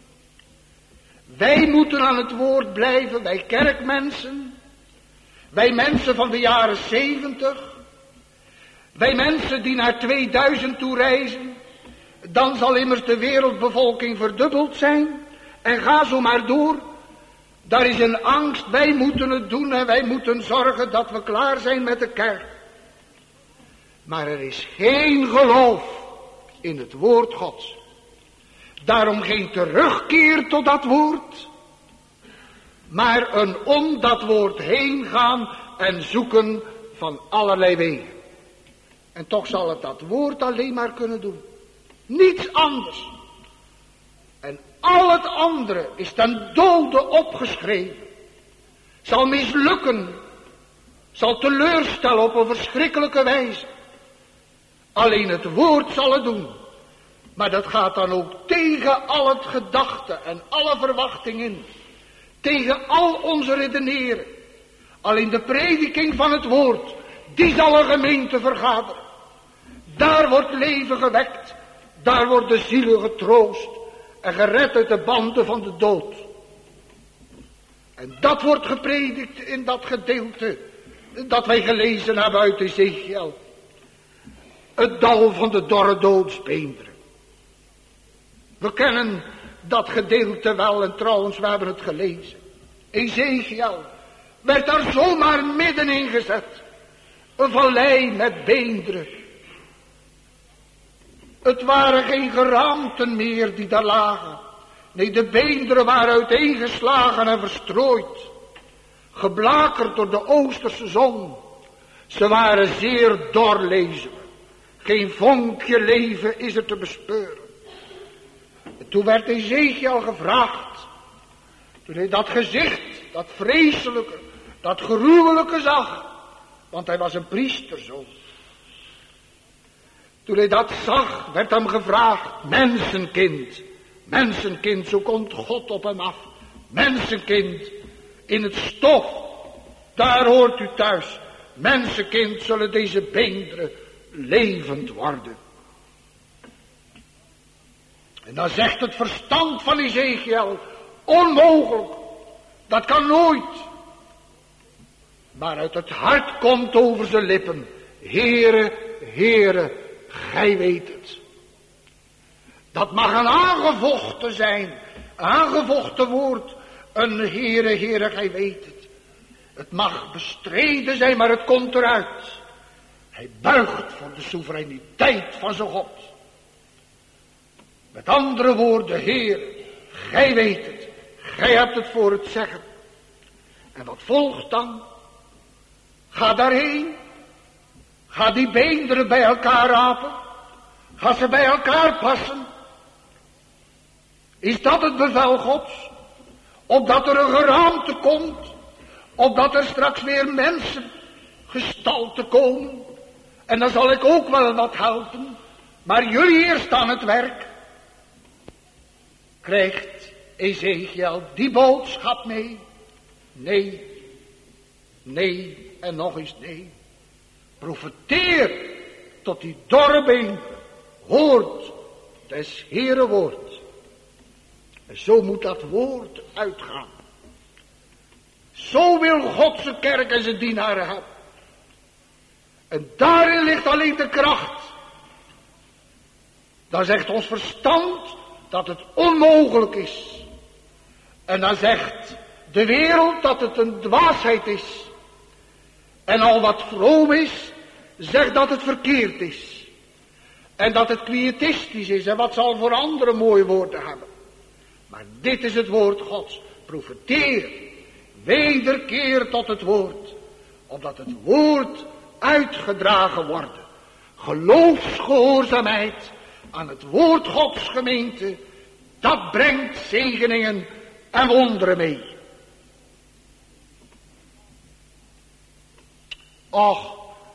Wij moeten aan het woord blijven, wij kerkmensen, wij mensen van de jaren zeventig, wij mensen die naar tweeduizend toe reizen. Dan zal immers de wereldbevolking verdubbeld zijn. En ga zo maar door. Daar is een angst, wij moeten het doen en wij moeten zorgen dat we klaar zijn met de kerk. Maar er is geen geloof in het woord Gods. Daarom geen terugkeer tot dat woord. Maar een om dat woord heen gaan en zoeken van allerlei wegen. En toch zal het dat woord alleen maar kunnen doen. Niets anders. En al het andere is ten dode opgeschreven. Zal mislukken. Zal teleurstellen op een verschrikkelijke wijze. Alleen het woord zal het doen. Maar dat gaat dan ook tegen al het gedachten en alle verwachtingen. Tegen al onze redeneren. Alleen de prediking van het woord, die zal een gemeente vergaderen. Daar wordt leven gewekt. Daar wordt de zielen getroost en gered uit de banden van de dood. En dat wordt gepredikt in dat gedeelte dat wij gelezen hebben uit Ezechiel. Het dal van de dorre doodsbeenderen. We kennen dat gedeelte wel en trouwens we hebben het gelezen. Ezechiel werd daar zomaar middenin gezet. Een vallei met beenderen. Het waren geen geraamten meer die daar lagen. Nee, de beenderen waren uiteengeslagen en verstrooid. Geblakerd door de oosterse zon. Ze waren zeer dor, lezen we. Geen vonkje leven is er te bespeuren. En toen werd Ezechiel gevraagd. Toen hij dat gezicht, dat vreselijke, dat gruwelijke zag. Want hij was een priesterzoon. Toen hij dat zag, werd hem gevraagd, mensenkind, mensenkind, zo komt God op hem af. Mensenkind, in het stof, daar hoort u thuis. Mensenkind, zullen deze beenderen levend worden. En dan zegt het verstand van Ezechiel, onmogelijk, dat kan nooit. Maar uit het hart komt over zijn lippen, Heere, Heere, gij weet het. Dat mag een aangevochten zijn, aangevochten woord, een Heere, Heere, gij weet het. Het mag bestreden zijn, maar het komt eruit. Hij buigt voor de soevereiniteit van zijn God. Met andere woorden, Heer, gij weet het. Gij hebt het voor het zeggen. En wat volgt dan? Ga daarheen. Ga die beenderen bij elkaar rapen. Ga ze bij elkaar passen. Is dat het bevel Gods? Opdat er een geraamte komt. Opdat er straks weer mensen gestalte komen. En dan zal ik ook wel wat helpen. Maar jullie eerst aan het werk. Krijgt Ezekiel die boodschap mee? Nee. Nee en nog eens nee. Profeteer tot die dorre been. Hoort des Heere woord. En zo moet dat woord uitgaan. Zo wil God zijn kerk en zijn dienaren hebben. En daarin ligt alleen de kracht. Dan zegt ons verstand dat het onmogelijk is. En dan zegt de wereld dat het een dwaasheid is. En al wat vroom is, zegt dat het verkeerd is. En dat het quietistisch is en wat zal voor anderen mooie woorden hebben. Maar dit is het woord Gods. Profeteer. Wederkeer tot het woord. Opdat het woord uitgedragen wordt. Geloofsgehoorzaamheid aan het woord Gods gemeente. Dat brengt zegeningen en wonderen mee. Och,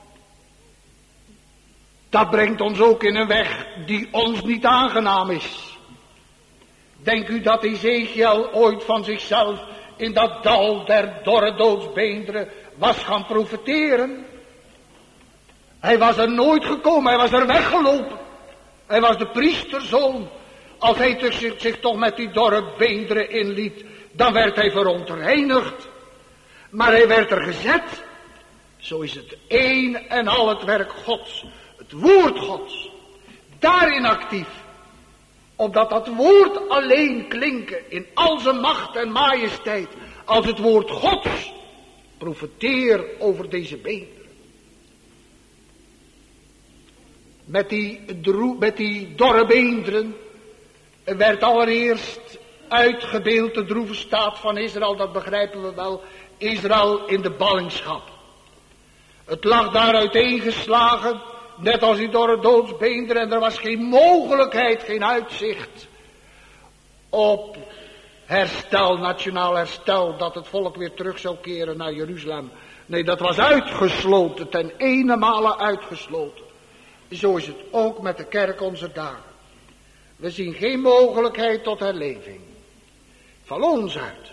dat brengt ons ook in een weg die ons niet aangenaam is. Denk u dat Ezekiel ooit van zichzelf in dat dal der dorre doodsbeenderen was gaan profeteren? Hij was er nooit gekomen, hij was er weggelopen. Hij was de priesterzoon. Als hij zich, zich toch met die dorre beenderen inliet, dan werd hij verontreinigd. Maar hij werd er gezet. Zo is het een en al het werk Gods. Het woord Gods. Daarin actief. Opdat dat woord alleen klinken in al zijn macht en majesteit. Als het woord Gods. Profeteer over deze beenderen. Met die, met die dorre beenderen werd allereerst uitgebeeld de droeve staat van Israël. Dat begrijpen we wel. Israël in de ballingschap. Het lag daar uiteengeslagen, net als die dorre doodsbeenderen, en er was geen mogelijkheid, geen uitzicht op herstel, nationaal herstel, dat het volk weer terug zou keren naar Jeruzalem. Nee, dat was uitgesloten, ten ene uitgesloten. Zo is het ook met de kerk onze dagen. We zien geen mogelijkheid tot herleving. Van ons uit.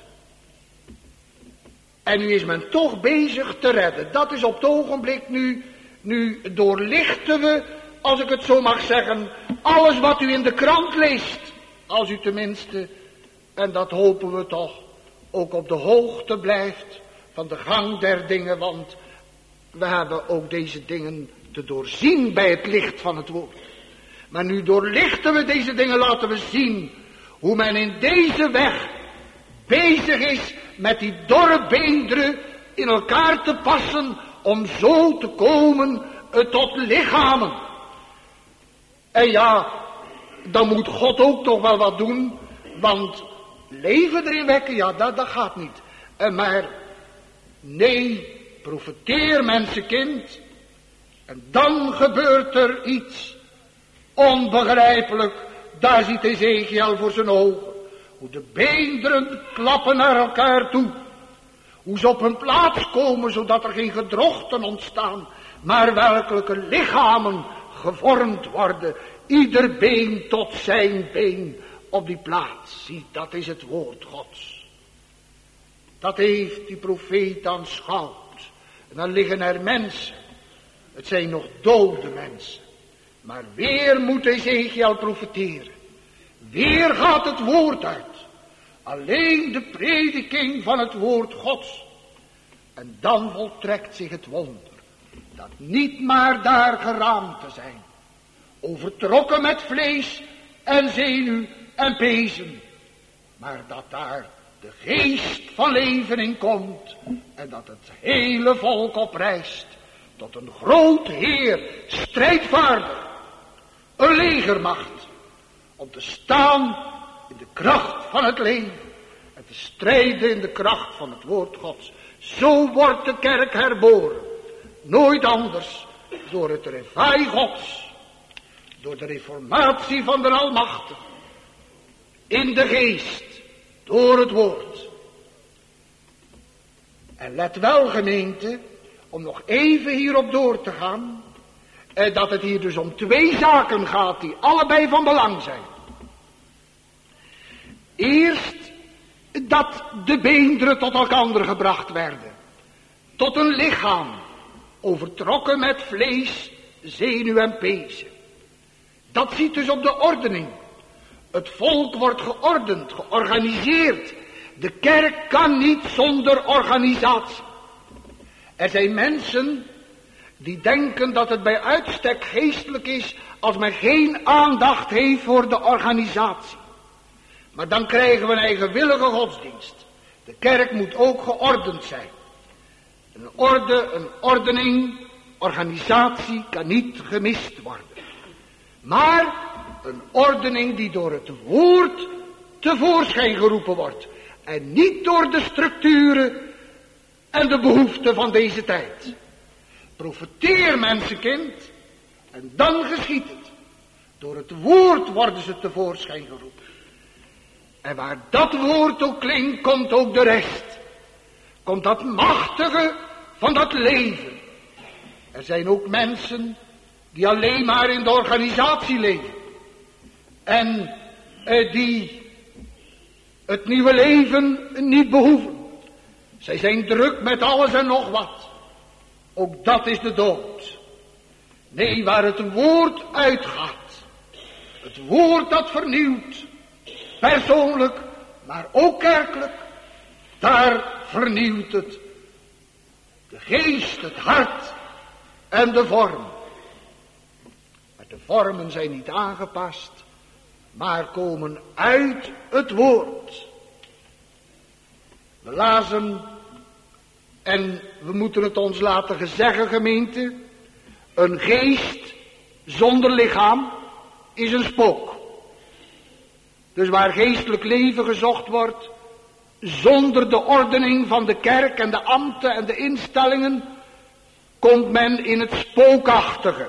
En nu is men toch bezig te redden. Dat is op het ogenblik nu, nu doorlichten we, als ik het zo mag zeggen, alles wat u in de krant leest. Als u tenminste, en dat hopen we toch, ook op de hoogte blijft van de gang der dingen. Want we hebben ook deze dingen te doorzien bij het licht van het woord. Maar nu doorlichten we deze dingen, laten we zien hoe men in deze weg bezig is met die dorre beenderen in elkaar te passen om zo te komen tot lichamen. En ja, dan moet God ook toch wel wat doen, want leven erin wekken, ja, dat, dat gaat niet. En maar nee, profeteer mensenkind, en dan gebeurt er iets onbegrijpelijk. Daar ziet Ezekiel voor zijn ogen. Hoe de beenderen klappen naar elkaar toe. Hoe ze op hun plaats komen, zodat er geen gedrochten ontstaan. Maar werkelijke lichamen gevormd worden. Ieder been tot zijn been op die plaats. Zie, dat is het woord Gods. Dat heeft die profeet aanschouwd. En dan liggen er mensen. Het zijn nog dode mensen. Maar weer moet Ezekiel profeteren. Weer gaat het woord uit. Alleen de prediking van het woord Gods. En dan voltrekt zich het wonder. dat niet maar daar geraamd te zijn, overtrokken met vlees en zenuw en pezen, maar dat daar de geest van leven in komt en dat het hele volk oprijst tot een groot Heer, strijdvaardig, een legermacht, om te staan in de kracht van het leven en te strijden in de kracht van het woord Gods. Zo wordt de kerk herboren, nooit anders, door het revaai Gods, door de reformatie van de Almachtige, in de geest, door het woord. En let wel, gemeente, om nog even hierop door te gaan, eh, dat het hier dus om twee zaken gaat die allebei van belang zijn. Eerst dat de beenderen tot elkander gebracht werden, tot een lichaam, overtrokken met vlees, zenuw en pezen. Dat ziet dus op de ordening. Het volk wordt geordend, georganiseerd. De kerk kan niet zonder organisatie. Er zijn mensen die denken dat het bij uitstek geestelijk is als men geen aandacht heeft voor de organisatie. Maar dan krijgen we een eigenwillige godsdienst. De kerk moet ook geordend zijn. Een orde, een ordening, organisatie kan niet gemist worden. Maar een ordening die door het woord tevoorschijn geroepen wordt. En niet door de structuren en de behoeften van deze tijd. Profeteer, mensenkind, en dan geschiet het. Door het woord worden ze tevoorschijn geroepen. En waar dat woord ook klinkt, komt ook de rest. Komt dat machtige van dat leven. Er zijn ook mensen die alleen maar in de organisatie leven. En eh, die het nieuwe leven niet behoeven. Zij zijn druk met alles en nog wat. Ook dat is de dood. Nee, waar het woord uitgaat. Het woord dat vernieuwt. Persoonlijk, maar ook kerkelijk. Daar vernieuwt het. De geest, het hart en de vorm. Maar de vormen zijn niet aangepast. Maar komen uit het woord. We lazen, en we moeten het ons laten gezeggen, gemeente. Een geest zonder lichaam is een spook. Dus waar geestelijk leven gezocht wordt, zonder de ordening van de kerk en de ambten en de instellingen, komt men in het spookachtige.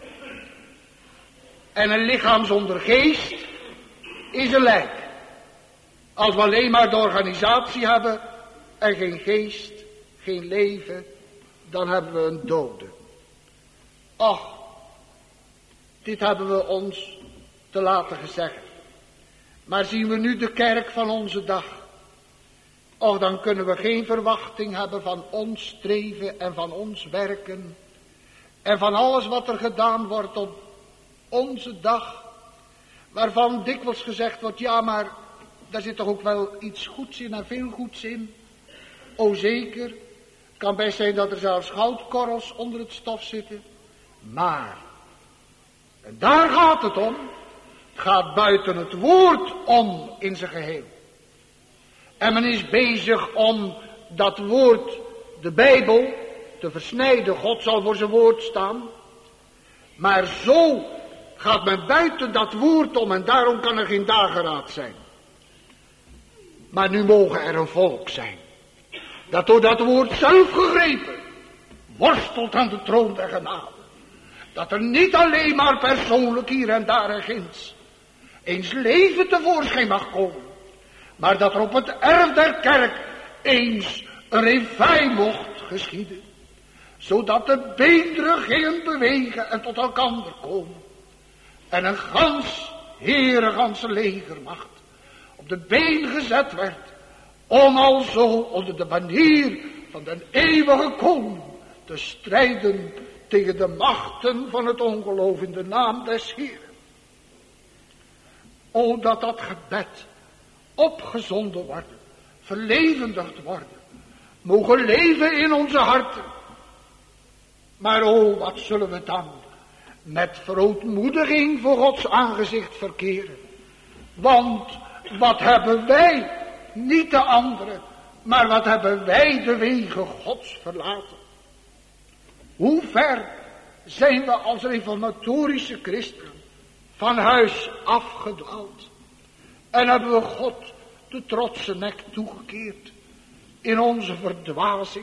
En een lichaam zonder geest is een lijk. Als we alleen maar de organisatie hebben en geen geest, geen leven, dan hebben we een dode. Ach, dit hebben we ons te laten gezegd. Maar zien we nu de kerk van onze dag. Och, dan kunnen we geen verwachting hebben van ons streven en van ons werken. En van alles wat er gedaan wordt op onze dag. Waarvan dikwijls gezegd wordt, ja maar daar zit toch ook wel iets goeds in en veel goeds in. O zeker, het kan best zijn dat er zelfs goudkorrels onder het stof zitten. Maar, en daar gaat het om. Het gaat buiten het woord om in zijn geheel. En men is bezig om dat woord, de Bijbel, te versnijden. God zal voor zijn woord staan. Maar zo gaat men buiten dat woord om en daarom kan er geen dageraad zijn. Maar nu mogen er een volk zijn. Dat door dat woord zelf gegrepen worstelt aan de troon der genade. Dat er niet alleen maar persoonlijk hier en daar en ginds eens leven tevoorschijn mag komen. Maar dat er op het erf der kerk eens een revaai mocht geschieden. Zodat de beenderen gingen bewegen en tot elkander komen. En een gans, Heere, ganse legermacht op de been gezet werd. Om alzo onder de banier van den eeuwige koning te strijden tegen de machten van het ongeloof in de naam des Heeren. O, dat dat gebed opgezonden worden, verlevendigd worden, mogen leven in onze harten. Maar oh, wat zullen we dan met verootmoediging voor Gods aangezicht verkeren. Want wat hebben wij, niet de anderen, maar wat hebben wij de wegen Gods verlaten. Hoe ver zijn we als reformatorische christenen van huis afgedwaald. En hebben we God de trotse nek toegekeerd in onze verdwazing.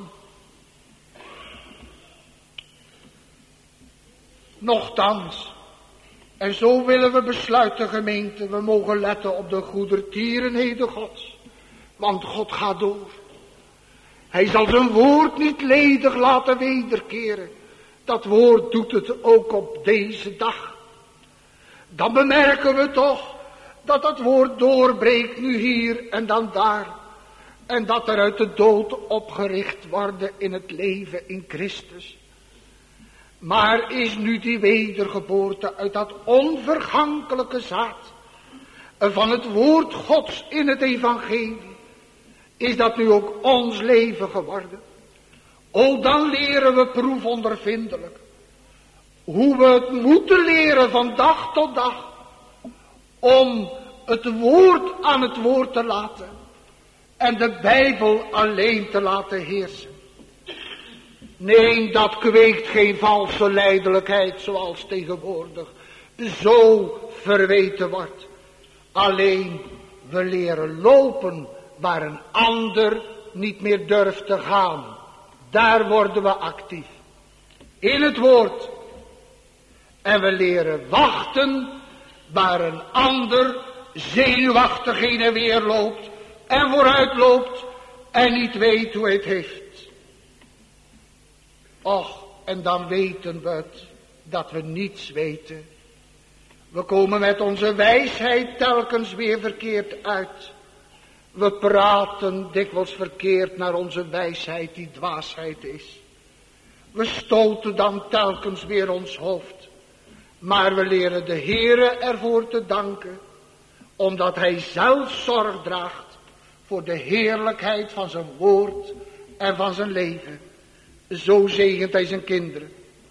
Nochtans, en zo willen we besluiten gemeente, we mogen letten op de goedertierenheden Gods. Want God gaat door. Hij zal zijn woord niet ledig laten wederkeren. Dat woord doet het ook op deze dag. Dan bemerken we toch dat dat woord doorbreekt nu hier en dan daar. En dat er uit de dood opgericht worden in het leven in Christus. Maar is nu die wedergeboorte uit dat onvergankelijke zaad van het woord Gods in het evangelie, is dat nu ook ons leven geworden? O, dan leren we proefondervindelijk hoe we het moeten leren van dag tot dag om het woord aan het woord te laten en de Bijbel alleen te laten heersen. Nee, dat kweekt geen valse lijdelijkheid zoals tegenwoordig zo verweten wordt. Alleen we leren lopen waar een ander niet meer durft te gaan. Daar worden we actief. In het woord. En we leren wachten waar een ander zenuwachtig heen en weer loopt en vooruit loopt en niet weet hoe hij het heeft. Och, en dan weten we het, dat we niets weten. We komen met onze wijsheid telkens weer verkeerd uit. We praten dikwijls verkeerd naar onze wijsheid die dwaasheid is. We stoten dan telkens weer ons hoofd. Maar we leren de Heere ervoor te danken, omdat Hij zelf zorg draagt voor de heerlijkheid van zijn woord en van zijn leven. Zo zegent Hij zijn kinderen.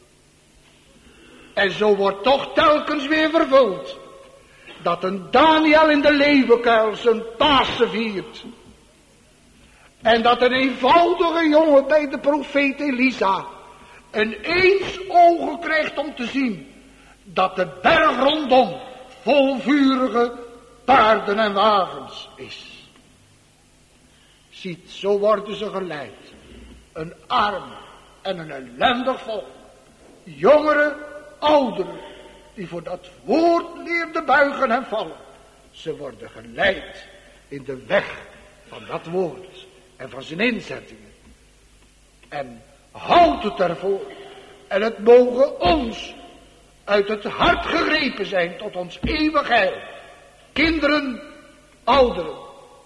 En zo wordt toch telkens weer vervuld dat een Daniel in de leeuwenkuil zijn Pasen viert. En dat een eenvoudige jongen bij de profeet Elisa een eens ogen krijgt om te zien dat de berg rondom vol vurige paarden en wagens is. Ziet, zo worden ze geleid. Een arm en een ellendig volk. Jongeren, ouderen, die voor dat woord leerden buigen en vallen. Ze worden geleid in de weg van dat woord en van zijn inzettingen. En houd het ervoor. En het mogen ons uit het hart gegrepen zijn tot ons eeuwig heil. Kinderen, ouderen.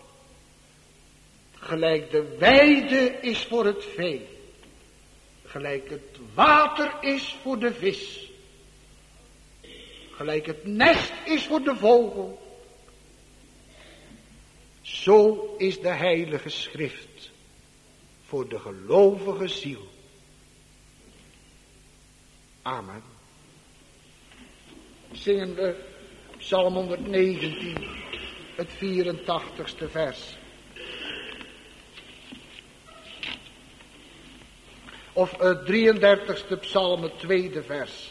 Gelijk de weide is voor het vee. Gelijk het water is voor de vis. Gelijk het nest is voor de vogel. Zo is de heilige schrift voor de gelovige ziel. Amen. Zingen we Psalm honderdnegentien, het vierentachtigste vers. Of het drieëndertigste psalm, het tweede vers.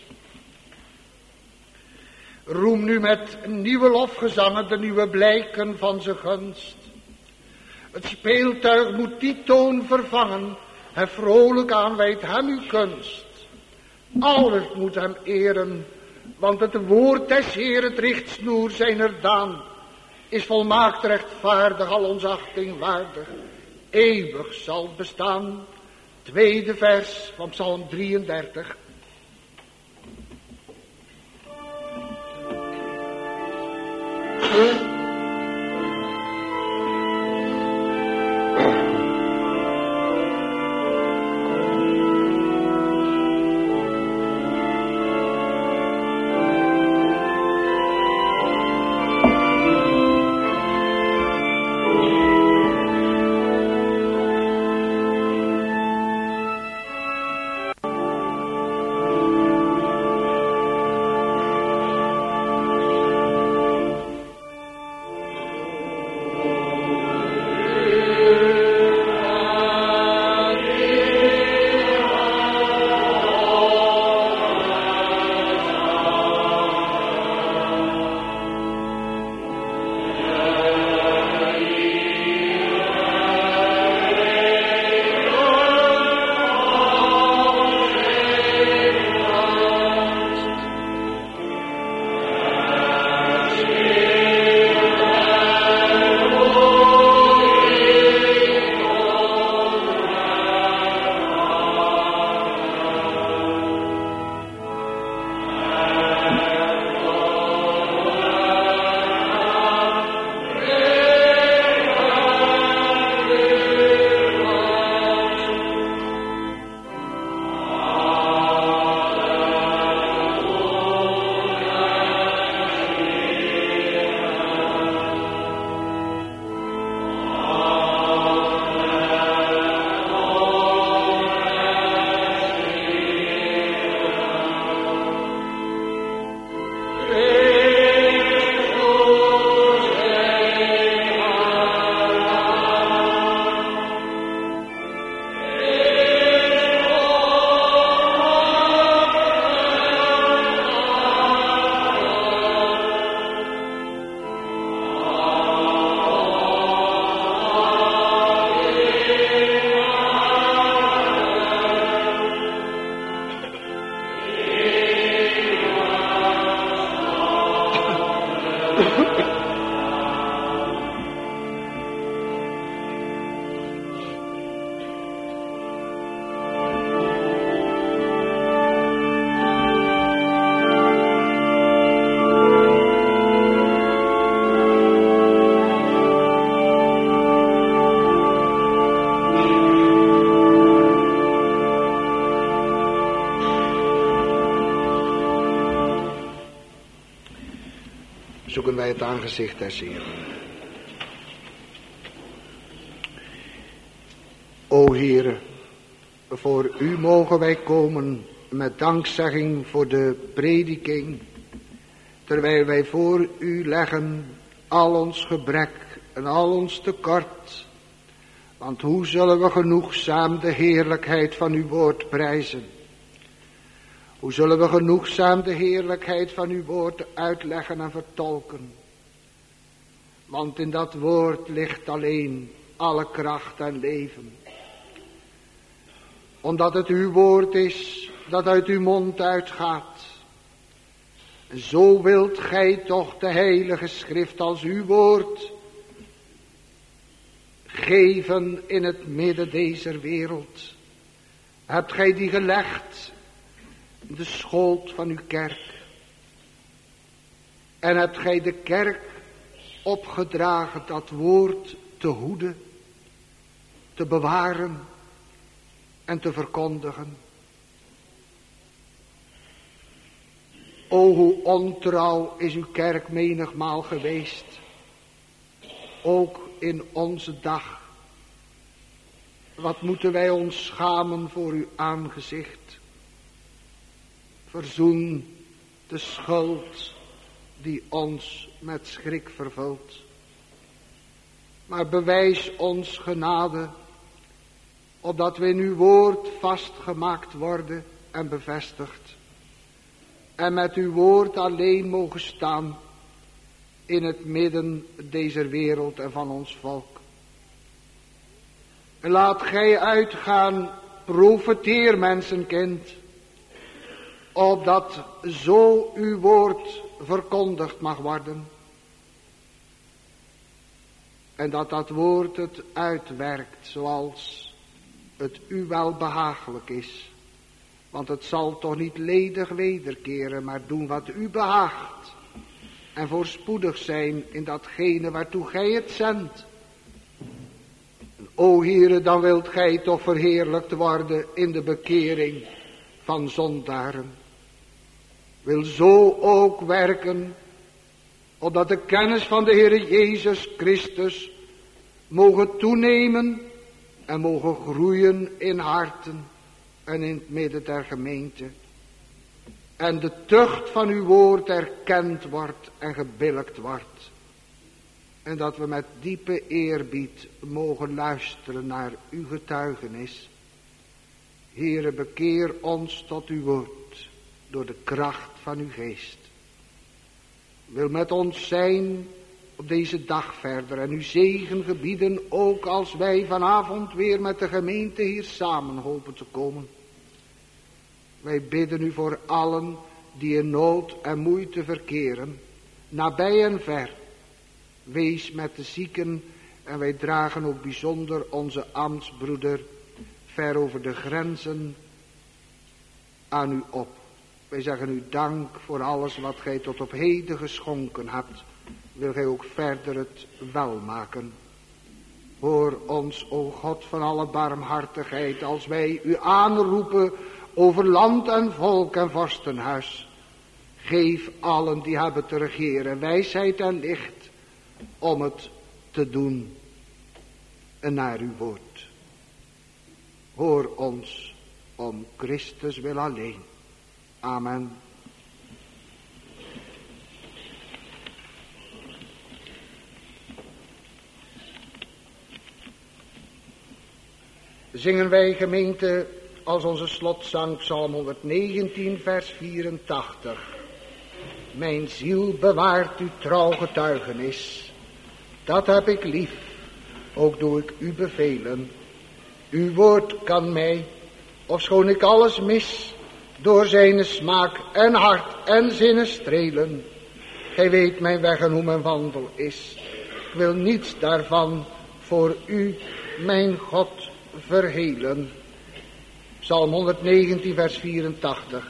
Roem nu met nieuwe lofgezangen de nieuwe blijken van zijn gunst. Het speeltuig moet die toon vervangen, hef vrolijk aanwijdt hem uw kunst. Alles moet hem eren, want het woord des Heer, het richtsnoer zijner daan, is volmaakt rechtvaardig, al onze achting waardig, eeuwig zal bestaan. Tweede vers van Psalm drieëndertig. wij het aangezicht des Heeren. O Heere, voor u mogen wij komen met dankzegging voor de prediking, terwijl wij voor u leggen al ons gebrek en al ons tekort. Want hoe zullen we genoegzaam de heerlijkheid van uw woord prijzen? Hoe zullen we genoegzaam de heerlijkheid van uw woord uitleggen en vertolken? Want in dat woord ligt alleen alle kracht en leven. Omdat het uw woord is dat uit uw mond uitgaat. Zo wilt gij toch de heilige schrift als uw woord geven in het midden deze wereld. Hebt gij die gelegd in de schoot van uw kerk. En hebt gij de kerk opgedragen dat woord te hoeden, te bewaren en te verkondigen. O, hoe ontrouw is uw kerk menigmaal geweest, ook in onze dag. Wat moeten wij ons schamen voor uw aangezicht. Verzoen de schuld die ons met schrik vervult. Maar bewijs ons genade, opdat we in uw woord vastgemaakt worden en bevestigd. En met uw woord alleen mogen staan in het midden deze wereld en van ons volk. En laat gij uitgaan, profeteer mensenkind, opdat zo uw woord verkondigd mag worden. En dat dat woord het uitwerkt zoals het u wel behagelijk is. Want het zal toch niet ledig wederkeren, maar doen wat u behaagt. En voorspoedig zijn in datgene waartoe gij het zendt. O Heere, dan wilt gij toch verheerlijkt worden in de bekering van zondaren. Wil zo ook werken, opdat de kennis van de Heere Jezus Christus mogen toenemen en mogen groeien in harten en in het midden der gemeente. En de tucht van uw woord erkend wordt en gebillijkt wordt. En dat we met diepe eerbied mogen luisteren naar uw getuigenis. Heere, bekeer ons tot uw woord door de kracht van uw geest. Wil met ons zijn op deze dag verder en uw zegen gebieden, ook als wij vanavond weer met de gemeente hier samen hopen te komen. Wij bidden u voor allen die in nood en moeite verkeren, nabij en ver. Wees met de zieken en wij dragen ook bijzonder onze ambtsbroeder ver over de grenzen aan u op. Wij zeggen u dank voor alles wat gij tot op heden geschonken hebt. Wil gij ook verder het welmaken. Hoor ons, o God van alle barmhartigheid, als wij u aanroepen over land en volk en vorstenhuis. Geef allen die hebben te regeren wijsheid en licht om het te doen en naar uw woord. Hoor ons om Christus wil alleen. Amen. Zingen wij, gemeente, als onze slotzang Psalm honderdnegentien vers vierentachtig. Mijn ziel bewaart uw trouw getuigenis. Dat heb ik lief, ook doe ik u bevelen. Uw woord kan mij, ofschoon ik alles mis, door zijn smaak en hart en zinnen strelen. Gij weet mijn weg en hoe mijn wandel is. Ik wil niets daarvan voor u, mijn God, verhelen. Psalm honderdnegentien vers vierentachtig.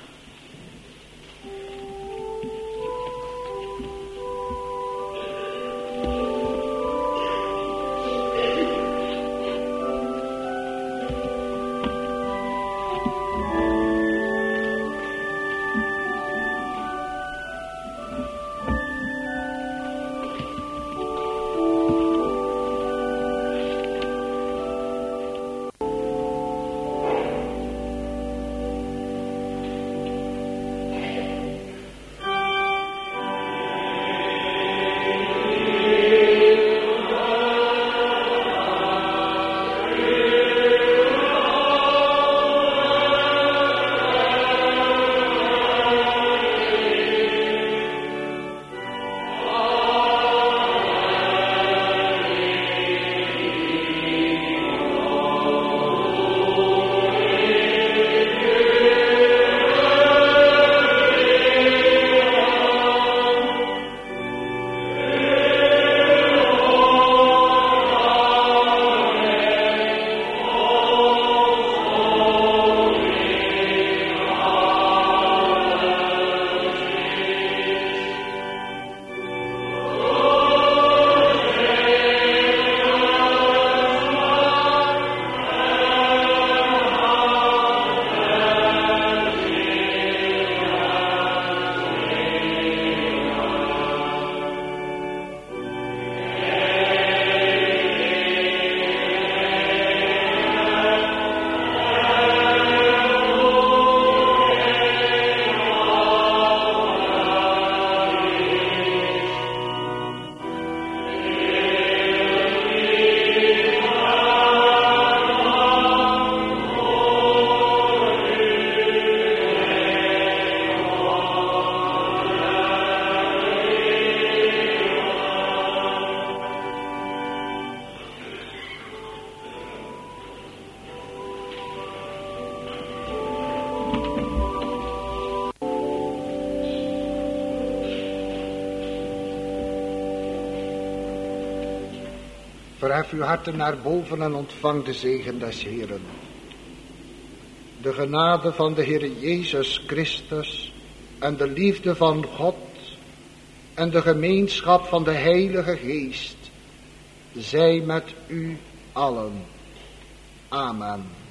Verhef uw harten naar boven en ontvang de zegen des Heeren. De genade van de Heer Jezus Christus en de liefde van God en de gemeenschap van de Heilige Geest zij met u allen. Amen.